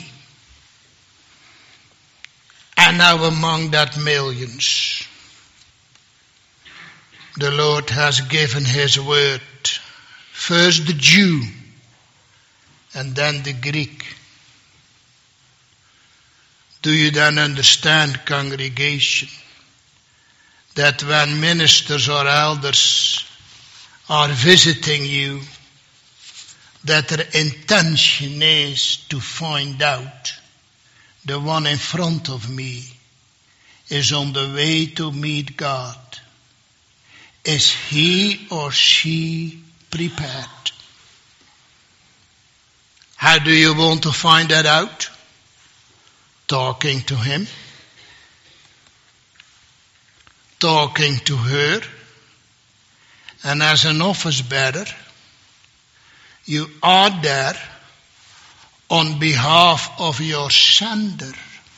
And now among that millions, the Lord has given His word. First the Jew, and then the Greek. Do you then understand, congregation, that when ministers or elders are visiting you, that their intention is to find out the one in front of me is on the way to meet God. Is he or she prepared? How do you want to find that out? Talking to him. Talking to her. And as an office bearer, you are there on behalf of your sender.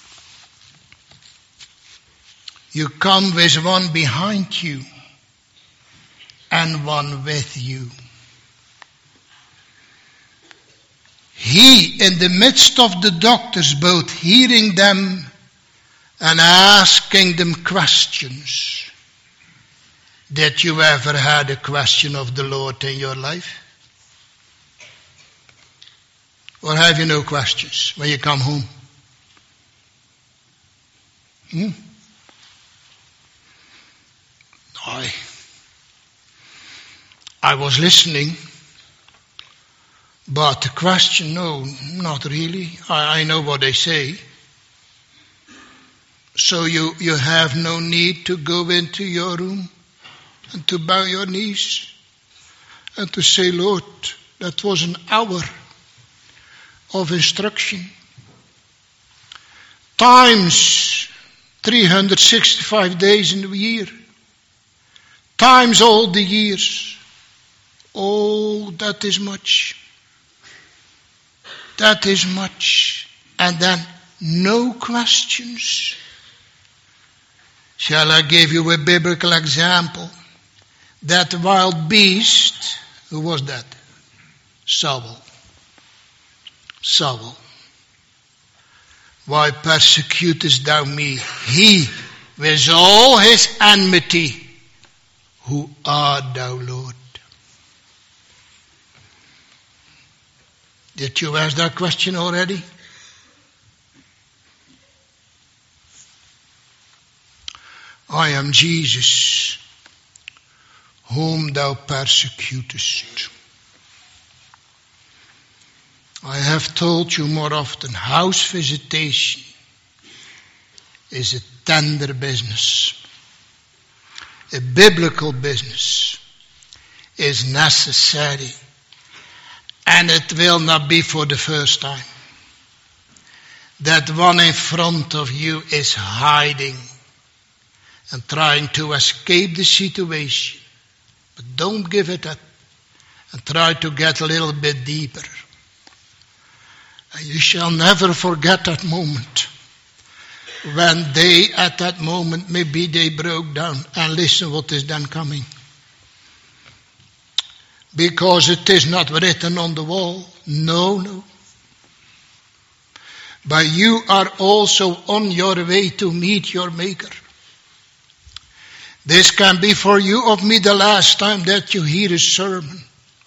You come with one behind you and one with you. He, in the midst of the doctors, both hearing them and asking them questions. Did you ever had a question of the Lord in your life? Or have you no questions when you come home? Hmm? I, I was listening, but the question, no, not really. I, I know what they say. So you, you have no need to go into your room and to bow your knees and to say, Lord, that was an hour of instruction. Times three hundred sixty-five days in a year. Times all the years. Oh, that is much. That is much. And then no questions. Shall I give you a biblical example? That wild beast, who was that? Saul. Saul. Why persecutest thou me? He, with all his enmity, who art thou, Lord? Did you ask that question already? I am Jesus, whom thou persecutest. I have told you more often, house visitation is a tender business. A biblical business is necessary, and it will not be for the first time. That one in front of you is hiding and trying to escape the situation. But don't give it up and try to get a little bit deeper. And you shall never forget that moment when they at that moment, maybe they broke down. And listen what is then coming. Because it is not written on the wall. No, no. But you are also on your way to meet your Maker. This can be for you of me the last time that you hear a sermon.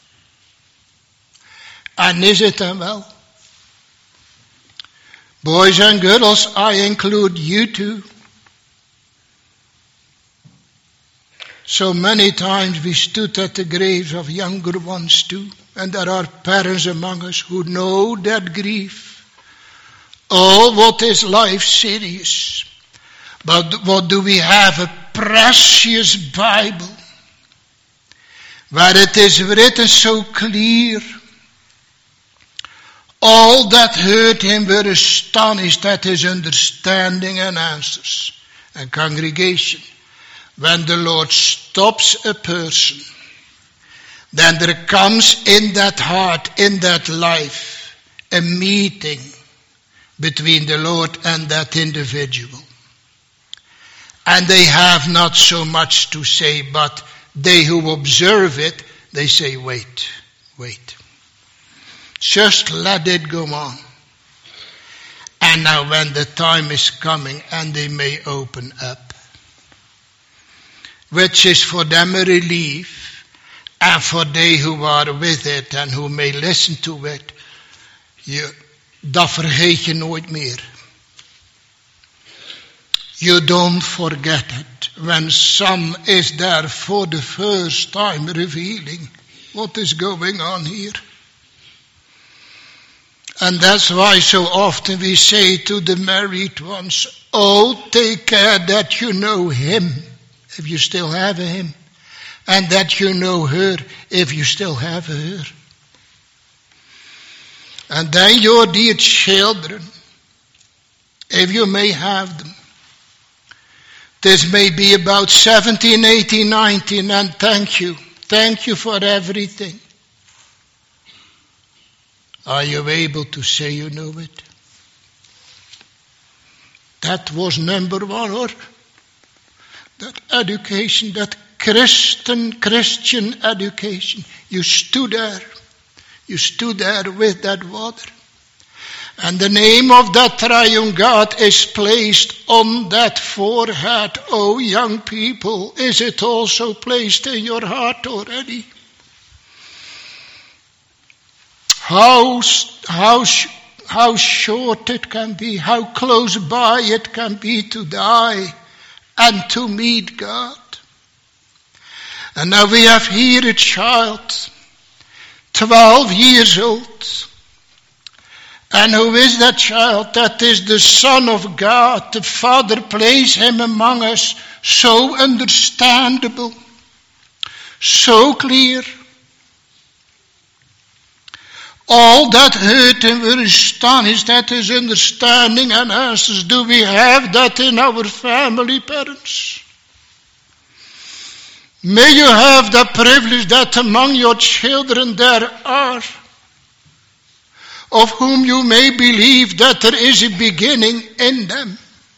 And is it then well? Boys and girls, I include you too. So many times we stood at the graves of younger ones too. And there are parents among us who know that grief. Oh, what is life serious? But what do we have? A precious Bible where it is written so clear. All that heard him were astonished at his understanding and answers. And congregation, when the Lord stops a person, then there comes in that heart, in that life, a meeting between the Lord and that individual. And they have not so much to say, but they who observe it, they say, wait, wait. Just let it go on. And now when the time is coming and they may open up, which is for them a relief, and for they who are with it and who may listen to it, you, dat vergeet je nooit meer. You don't forget it when some is there for the first time revealing what is going on here. And that's why so often we say to the married ones, oh, take care that you know him, if you still have a him, and that you know her, if you still have a her. And then your dear children, if you may have them, this may be about seventeen, eighteen, nineteen, and thank you. Thank you for everything. Are you able to say you know it? That was number one, or that education, that Christian, Christian education. You stood there. You stood there with that water. And the name of that triune God is placed on that forehead. Oh, young people, is it also placed in your heart already? How, how, how short it can be, how close by it can be to die and to meet God. And now we have here a child, twelve years old. And who is that child? That is the Son of God. The Father placed him among us, so understandable, so clear. All that heard him were astonished at his understanding and answers. Do we have that in our family, parents? May you have the privilege that among your children there are, of whom you may believe that there is a beginning in them.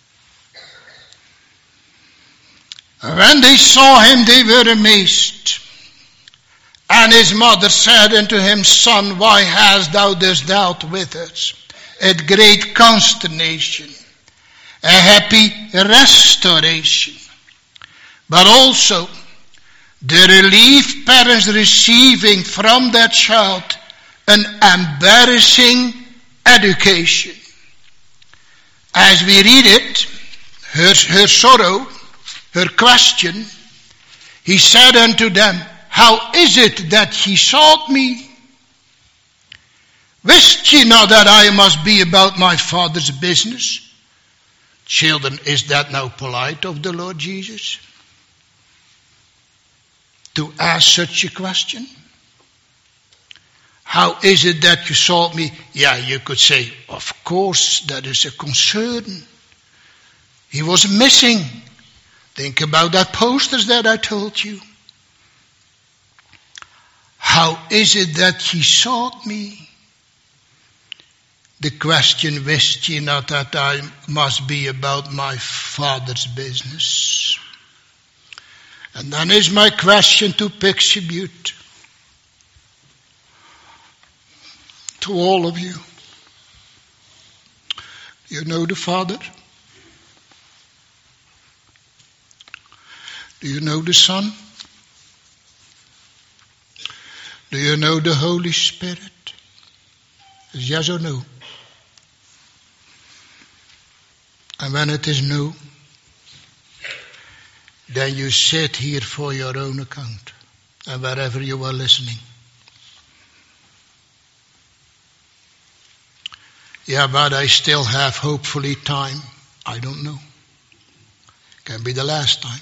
When they saw him, they were amazed. And his mother said unto him, Son, why hast thou thus dealt with us? At great consternation, a happy restoration, but also the relief parents receiving from that child, an embarrassing education. As we read it, her, her sorrow, her question, He said unto them, how is it that ye sought me? Wist ye not that I must be about my Father's business? Children, is that now polite of the Lord Jesus? To ask such a question? How is it that you sought me? Yeah, you could say, of course, that is a concern. He was missing. Think about that posters that I told you. How is it that ye sought me? The question, wist ye not that I must be about my Father's business? And then is my question to Pixie Butte, to all of you. Do you know the Father? Do you know the Son? Do you know the Holy Spirit? Yes or no? And when it is no, then you sit here for your own account and wherever you are listening. Yeah, but I still have hopefully time. I don't know. Can be the last time.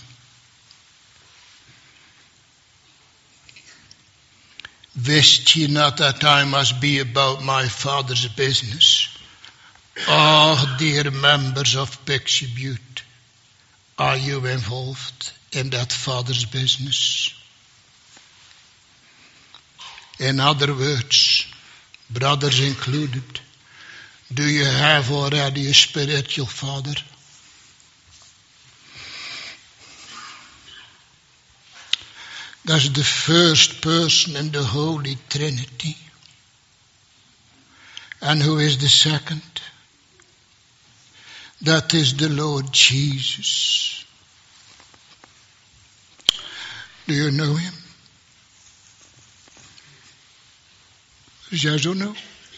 Wist ye not that I must be about my Father's business? Oh, dear members of Pixie Butte, are you involved in that Father's business? In other words, brothers included, do you have already a spiritual father? That's the first person in the Holy Trinity. And who is the second? That is the Lord Jesus. Do you know him? Yes or no?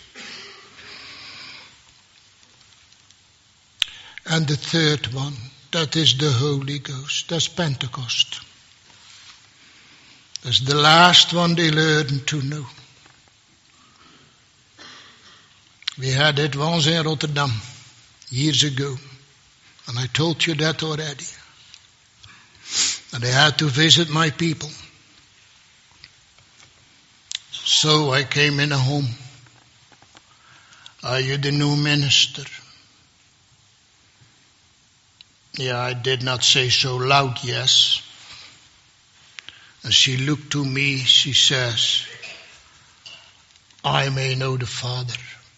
And the third one, that is the Holy Ghost. That's Pentecost. That's the last one they learned to know. We had it once in Rotterdam, years ago. And I told you that already. And I had to visit my people. So I came in a home. Are you the new minister? Yeah, I did not say so loud, yes. And she looked to me, she says, I may know the Father.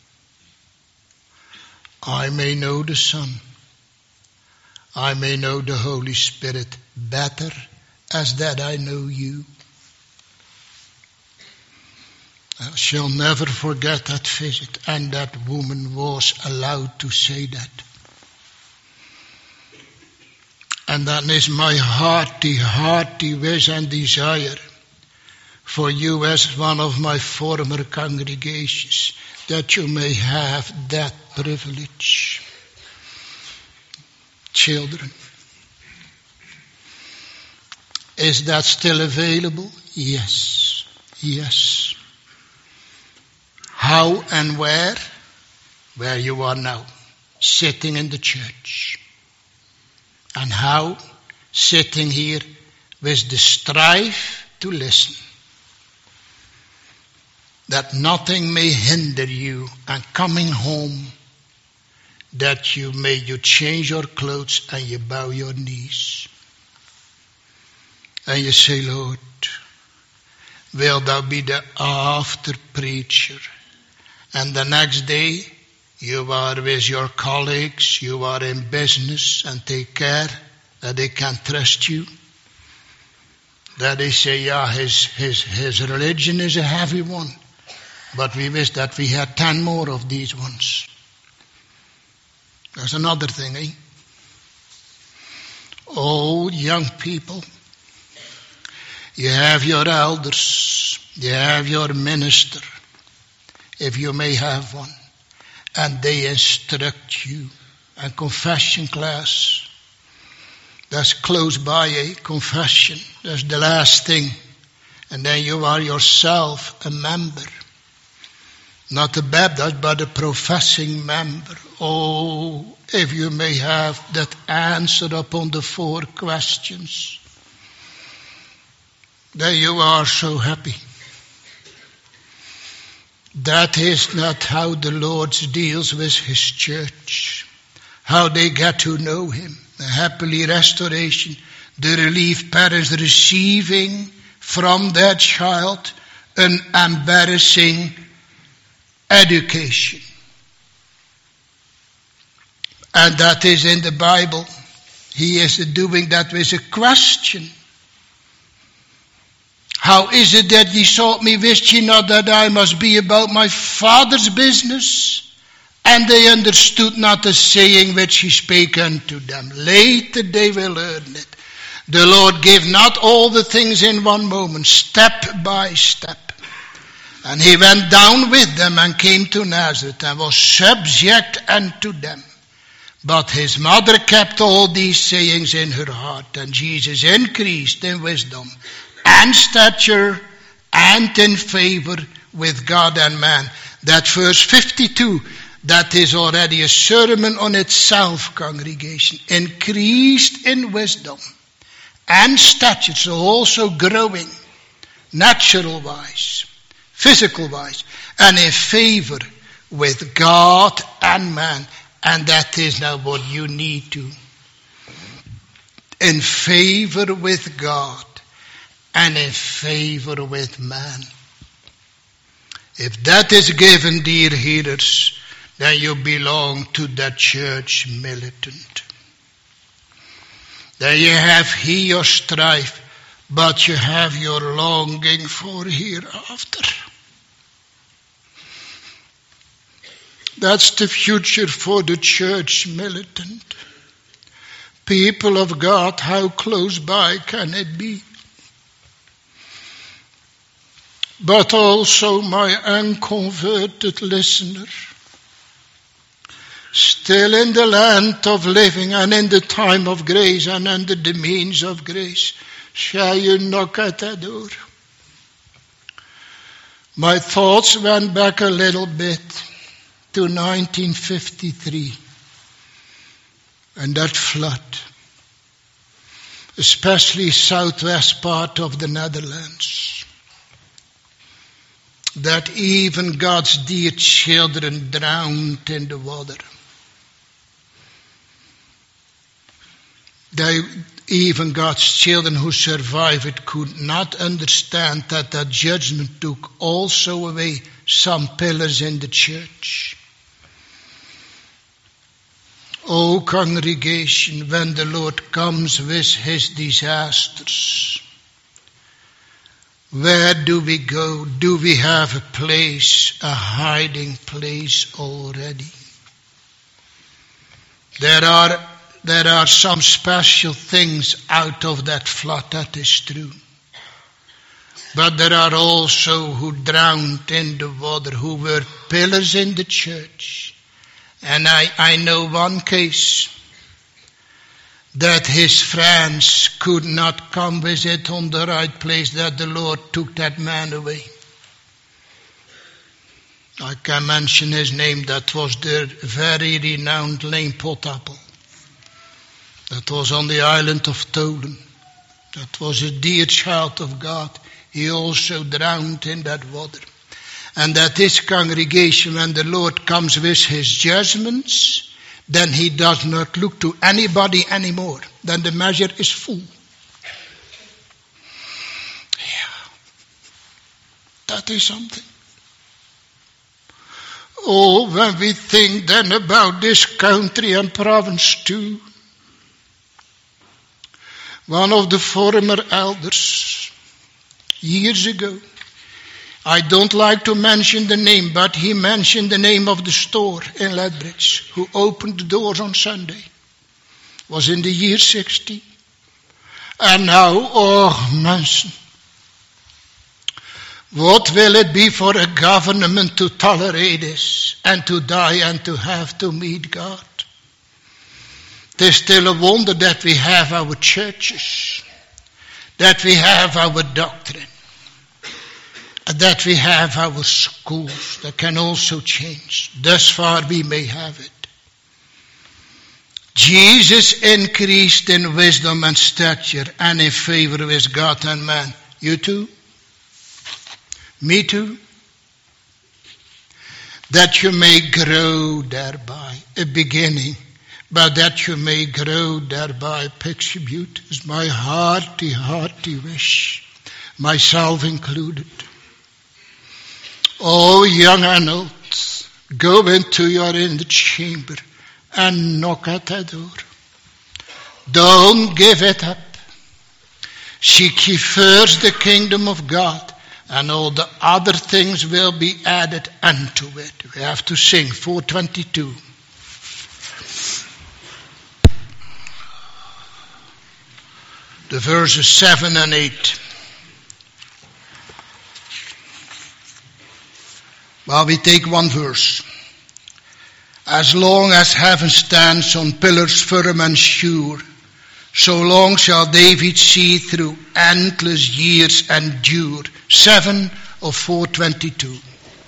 I may know the Son. I may know the Holy Spirit better as that I know you. I shall never forget that visit, and that woman was allowed to say that. And that is my hearty, hearty wish and desire for you as one of my former congregations, that you may have that privilege. Children, is that still available? Yes, yes. How and where? Where you are now, sitting in the church. And how? Sitting here with the strive to listen. That nothing may hinder you, and coming home, that you may you change your clothes and you bow your knees. And you say, Lord, will thou be the after preacher? And the next day, you are with your colleagues, you are in business, and take care that they can trust you. That they say, yeah, his, his, his religion is a heavy one. But we wish that we had ten more of these ones. That's another thing, eh? Oh, young people, you have your elders, you have your minister, if you may have one. And they instruct you. And confession class. That's close by, eh? Confession. That's the last thing. And then you are yourself a member. Not a Baptist, but a professing member. Oh, if you may have that answer upon the four questions, then you are so happy. That is not how the Lord deals with his church. How they get to know him. The happily restoration, the relief parents receiving from their child an embarrassing education. And that is in the Bible. He is doing that with a question. How is it that ye sought me? Wist ye not that I must be about my Father's business? And they understood not the saying which he spake unto them. Later they will learn it. The Lord gave not all the things in one moment, step by step. And he went down with them and came to Nazareth and was subject unto them. But his mother kept all these sayings in her heart. And Jesus increased in wisdom and stature and in favor with God and man. That verse fifty-two, that is already a sermon on itself, congregation. Increased in wisdom and stature, so also growing, natural wise, physical wise, and in favor with God and man. And that is now what you need to. In favor with God and in favor with man. If that is given, dear hearers, then you belong to that church militant. Then you have here your strife, but you have your longing for hereafter. That's the future for the church militant. People of God, how close by can it be? But also my unconverted listener, still in the land of living and in the time of grace and under the means of grace, shall you knock at that door? My thoughts went back a little bit to nineteen fifty-three and that flood, especially southwest part of the Netherlands, that even God's dear children drowned in the water. They, even God's children who survived it could not understand that that judgment took also away some pillars in the church. O congregation, when the Lord comes with his disasters, where do we go? Do we have a place, a hiding place already? There are, there are some special things out of that flood, that is true. But there are also who drowned in the water, who were pillars in the church. And I, I know one case that his friends could not come with it on the right place, that the Lord took that man away. I can mention his name. That was the very renowned Leen Potappel. That was on the island of Tolen. That was a dear child of God. He also drowned in that water. And that this congregation, when the Lord comes with his judgments, then he does not look to anybody anymore. Then the measure is full. Yeah. That is something. Oh, when we think then about this country and province too. One of the former elders, years ago, I don't like to mention the name, but he mentioned the name of the store in Lethbridge, who opened the doors on Sunday. It was in the year sixty. And now, oh, mensen, what will it be for a government to tolerate this and to die and to have to meet God? It is still a wonder that we have our churches, that we have our doctrine, that we have our schools that can also change. Thus far we may have it. Jesus increased in wisdom and stature and in favor with God and man. You too? Me too? That you may grow thereby. A beginning. But that you may grow thereby. Picture beauty is my hearty, hearty wish. Myself included. Oh, young and old, go into your inner chamber and knock at that door. Don't give it up. Seek ye first the kingdom of God, and all the other things will be added unto it. We have to sing four twenty-two. The verses seven and eight. Well, we take one verse. As long as heaven stands on pillars firm and sure, so long shall David see through endless years endure. Seven of four twenty-two.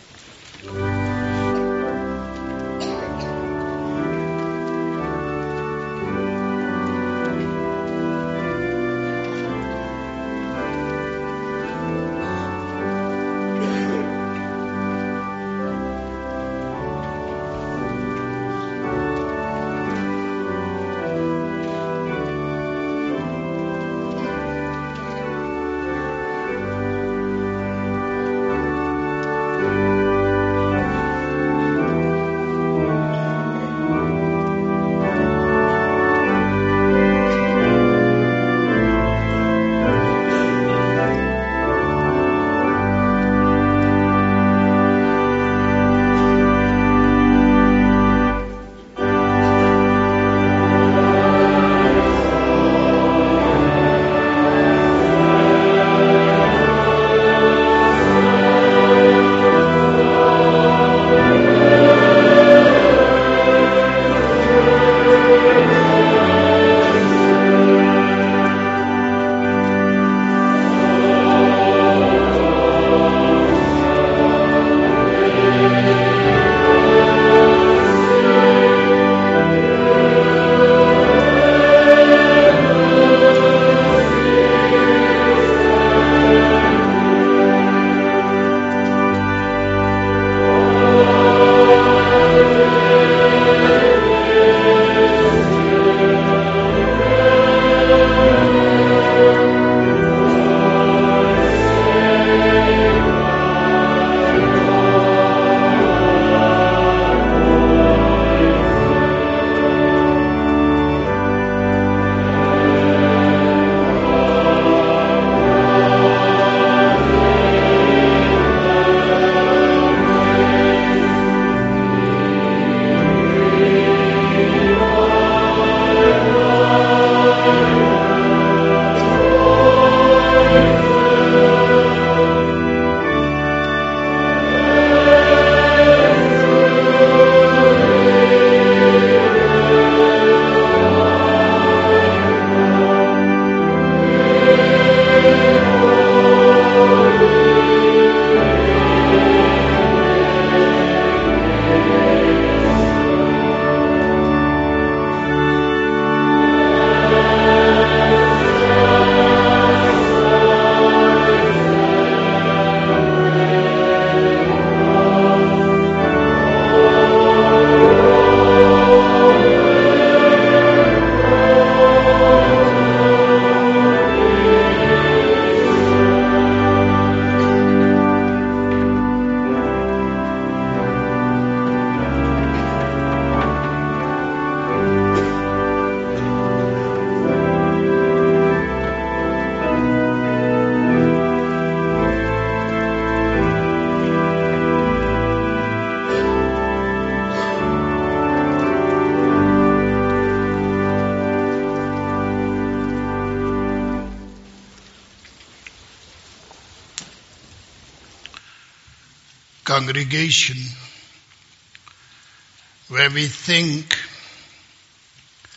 Congregation, where we think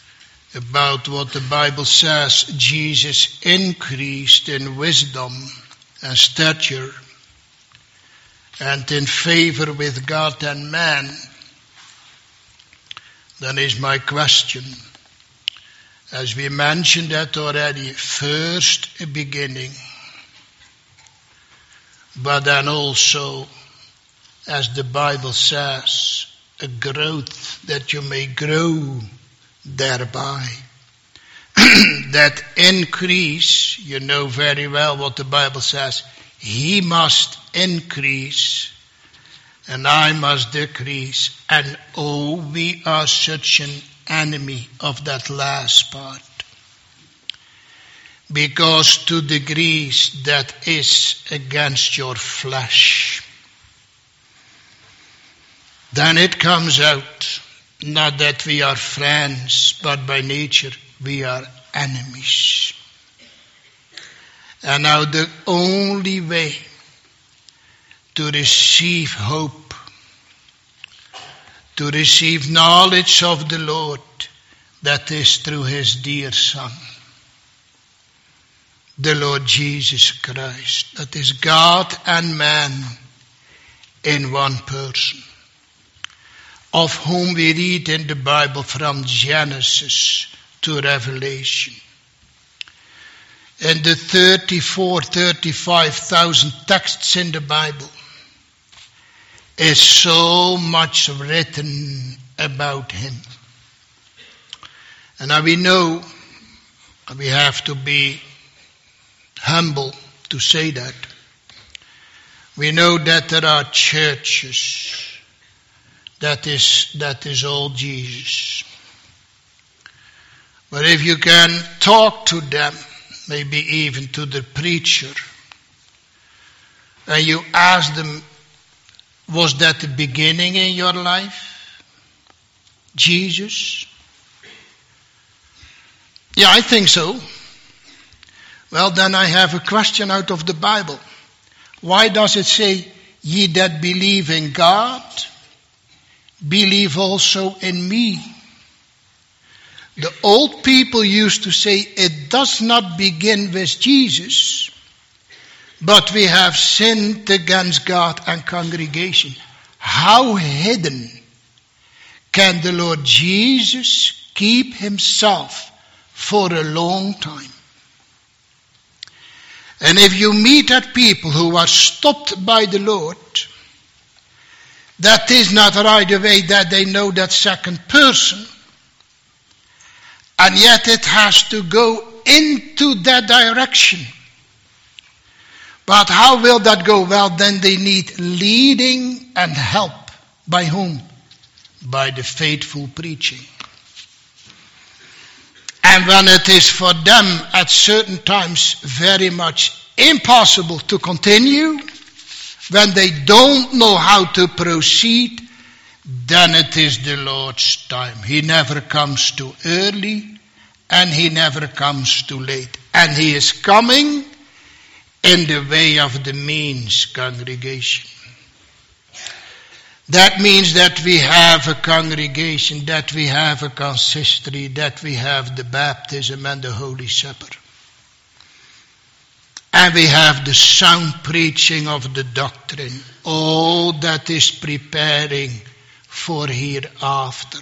about what the Bible says Jesus increased in wisdom and stature and in favor with God and man, then is my question, as we mentioned that already, first a beginning, but then also, as the Bible says, a growth that you may grow thereby. That increase, you know very well what the Bible says, he must increase and I must decrease. And oh, we are such an enemy of that last part. Because to degrees that is against your flesh. Then it comes out, not that we are friends, but by nature we are enemies. And now the only way to receive hope, to receive knowledge of the Lord, that is through his dear Son, the Lord Jesus Christ. That is God and man in one person, of whom we read in the Bible from Genesis to Revelation. In the thirty-four, thirty-five thousand texts in the Bible is so much written about him. And now we know, we have to be humble to say that. We know that there are churches that is, that is all Jesus. But if you can talk to them, maybe even to the preacher, and you ask them, was that the beginning in your life? Jesus? Yeah, I think so. Well, then I have a question out of the Bible. Why does it say, ye that believe in God, believe also in me? The old people used to say, it does not begin with Jesus, but we have sinned against God and congregation. How hidden can the Lord Jesus keep himself for a long time? And if you meet at people who are stopped by the Lord, that is not right away that they know that second person, and yet it has to go into that direction. But how will that go? Well, then they need leading and help. By whom? By the faithful preaching. And when it is for them at certain times very much impossible to continue, when they don't know how to proceed, then it is the Lord's time. He never comes too early and he never comes too late. And he is coming in the way of the means, congregation. That means that we have a congregation, that we have a consistory, that we have the baptism and the Holy Supper. And we have the sound preaching of the doctrine. All that is preparing for hereafter.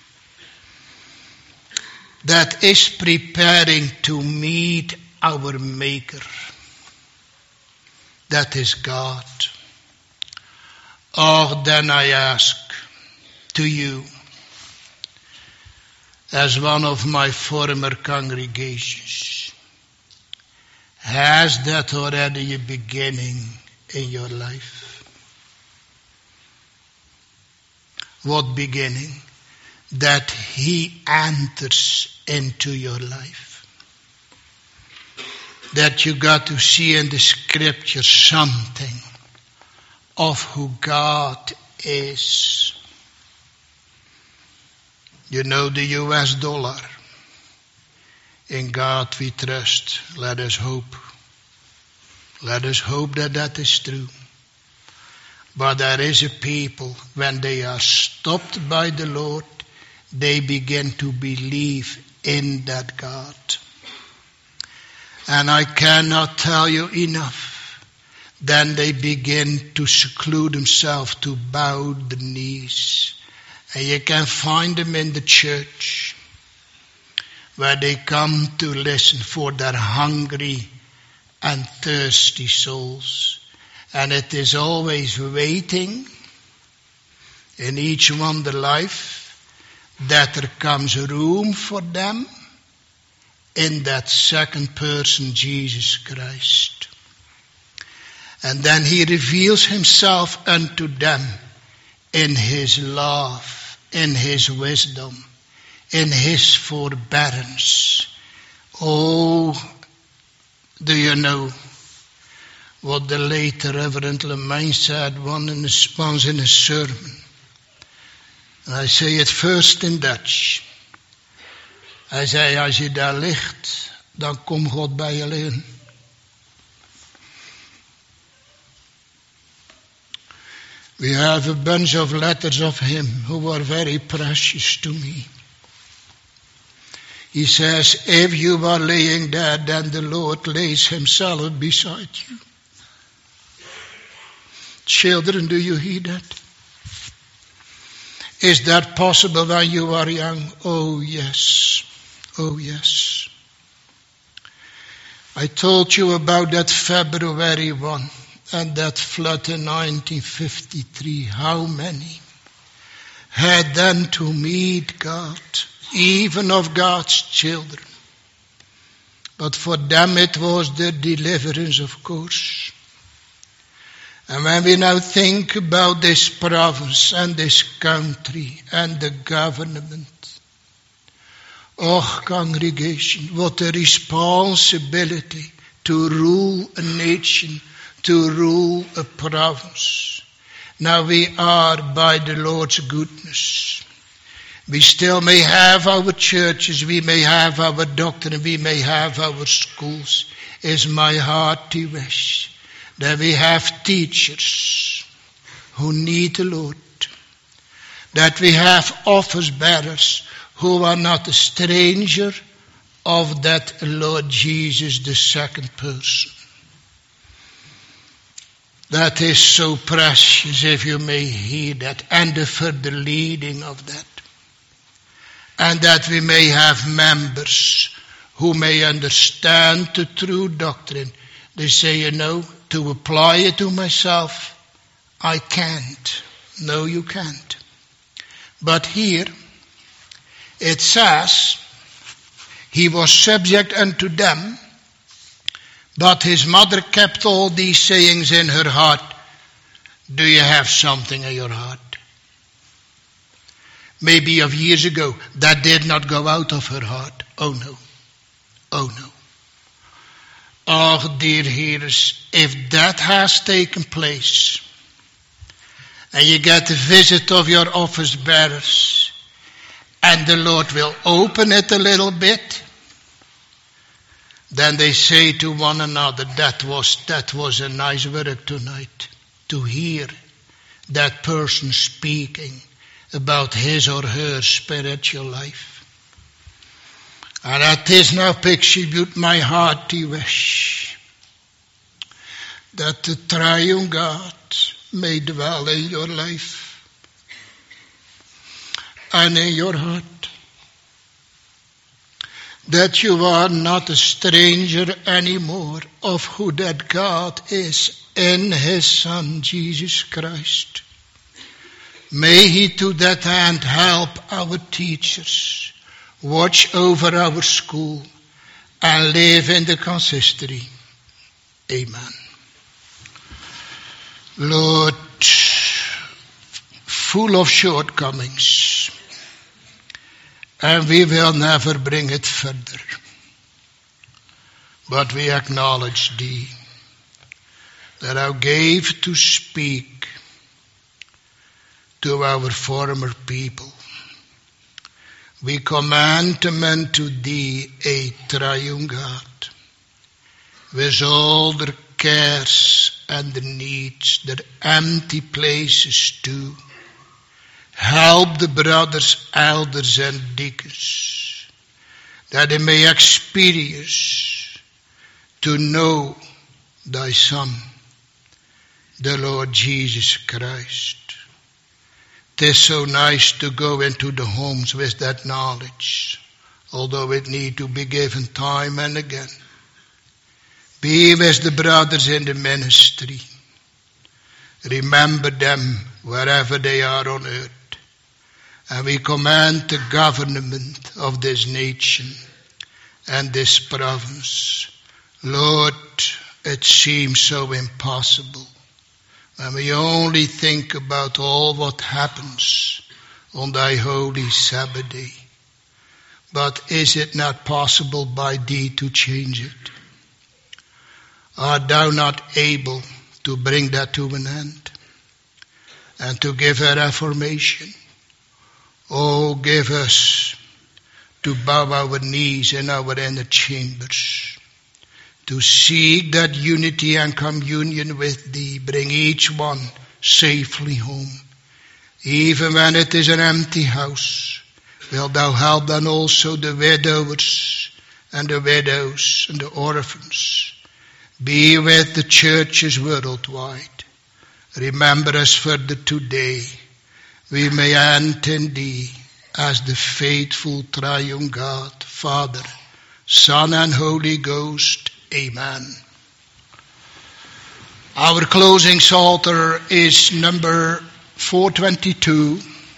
That is preparing to meet our Maker. That is God. Oh, then I ask to you, as one of my former congregations, has that already a beginning in your life? What beginning? That he enters into your life. That you got to see in the scripture something of who God is. You know the U S dollar. In God we trust. Let us hope. Let us hope that that is true. But there is a people, when they are stopped by the Lord, they begin to believe in that God. And I cannot tell you enough. Then they begin to seclude themselves, to bow the knees. And you can find them in the church, where they come to listen for their hungry and thirsty souls. And it is always waiting in each one the life that there comes room for them in that second person, Jesus Christ. And then he reveals himself unto them in his love, in his wisdom, in his forbearance. Oh, do you know what the late Reverend Lemaine said one in his, once in a sermon? And I say it first in Dutch. Hij zei, als je daar ligt, dan komt God bij je liggen. We have a bunch of letters of him who are very precious to me. He says, if you are laying there, then the Lord lays himself beside you. Children, do you hear that? Is that possible when you are young? Oh, yes. Oh, yes. I told you about that February first and that flood in nineteen fifty-three. How many had then to meet God, even of God's children? But for them it was the deliverance, of course. And when we now think about this province and this country and the government, oh, congregation, what a responsibility to rule a nation, to rule a province. Now we are by the Lord's goodness. We still may have our churches, we may have our doctrine, we may have our schools. Is my hearty wish that we have teachers who need the Lord, that we have office bearers who are not a stranger of that Lord Jesus, the second person. That is so precious, if you may hear that, and the further leading of that. And that we may have members who may understand the true doctrine. They say, you know, to apply it to myself, I can't. No, you can't. But here, it says, he was subject unto them, but his mother kept all these sayings in her heart. Do you have something in your heart? Maybe of years ago, that did not go out of her heart. Oh no. Oh no. Oh, dear hearers, if that has taken place, and you get the visit of your office bearers, and the Lord will open it a little bit, then they say to one another, that was, that was a nice work tonight, to hear that person speaking about his or her spiritual life. And that is now pictured my hearty wish that the triune God may dwell in your life and in your heart. That you are not a stranger anymore of who that God is in his Son, Jesus Christ. May he to that end help our teachers, watch over our school, and live in the consistory. Amen. Lord, full of shortcomings, and we will never bring it further. But we acknowledge thee, that thou gave to speak to our former people. We command to thee, a triune God, with all their cares and the needs, their empty places too. Help the brothers, elders, and deacons, that they may experience to know thy Son, the Lord Jesus Christ. 'Tis so nice to go into the homes with that knowledge, although it need to be given time and again. Be with the brothers in the ministry. Remember them wherever they are on earth. And we command the government of this nation and this province. Lord, it seems so impossible when we only think about all what happens on thy holy Sabbath day. But is it not possible by thee to change it? Art thou not able to bring that to an end and to give a reformation? Oh, give us to bow our knees in our inner chambers, to seek that unity and communion with thee. Bring each one safely home. Even when it is an empty house, wilt thou help then also the widowers and the widows and the orphans. Be with the churches worldwide. Remember us further today. We may end in thee as the faithful triune God, Father, Son, and Holy Ghost. Amen. Our closing psalter is number four twenty-two.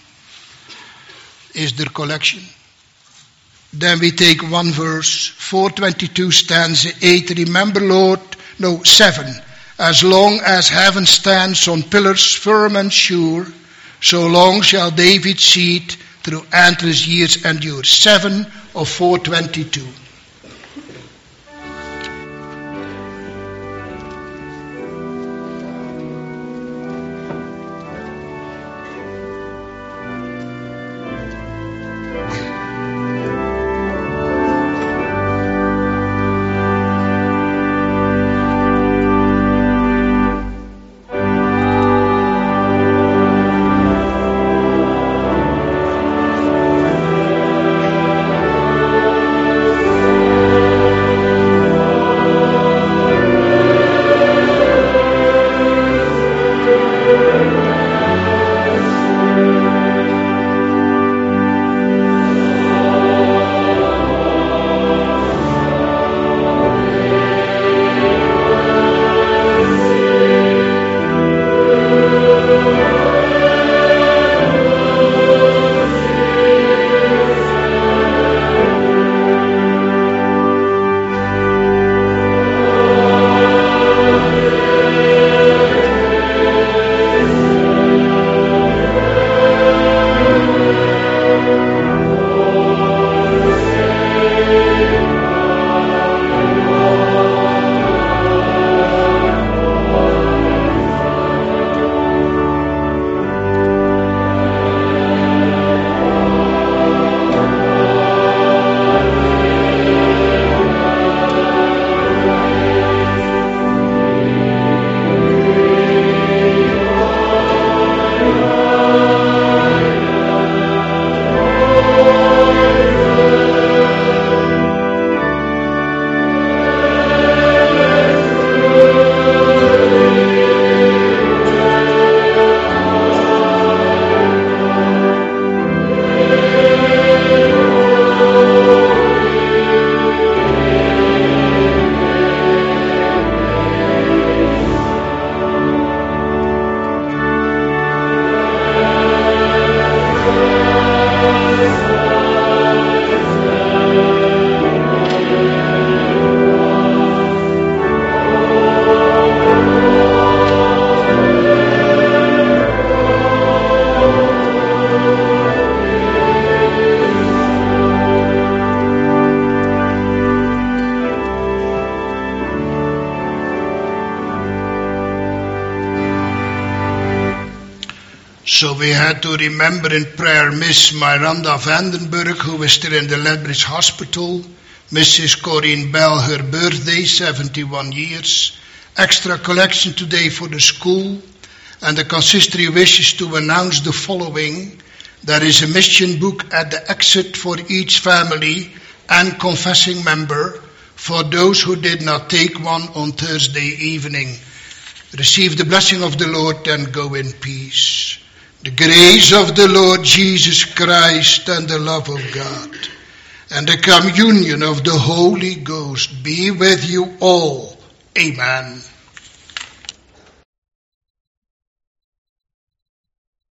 Is their collection. Then we take one verse, four twenty-two stanza eight. Remember, Lord, no, seven. As long as heaven stands on pillars firm and sure, so long shall David's seed through endless years endure. Seven of four twenty-two. So we had to remember in prayer Miss Miranda Vandenberg, who is still in the Lethbridge Hospital. Missus Corinne Bell, her birthday, seventy-one years. Extra collection today for the school. And the consistory wishes to announce the following. There is a mission book at the exit for each family and confessing member for those who did not take one on Thursday evening. Receive the blessing of the Lord and go in peace. The grace of the Lord Jesus Christ and the love of God and the communion of the Holy Ghost be with you all. Amen.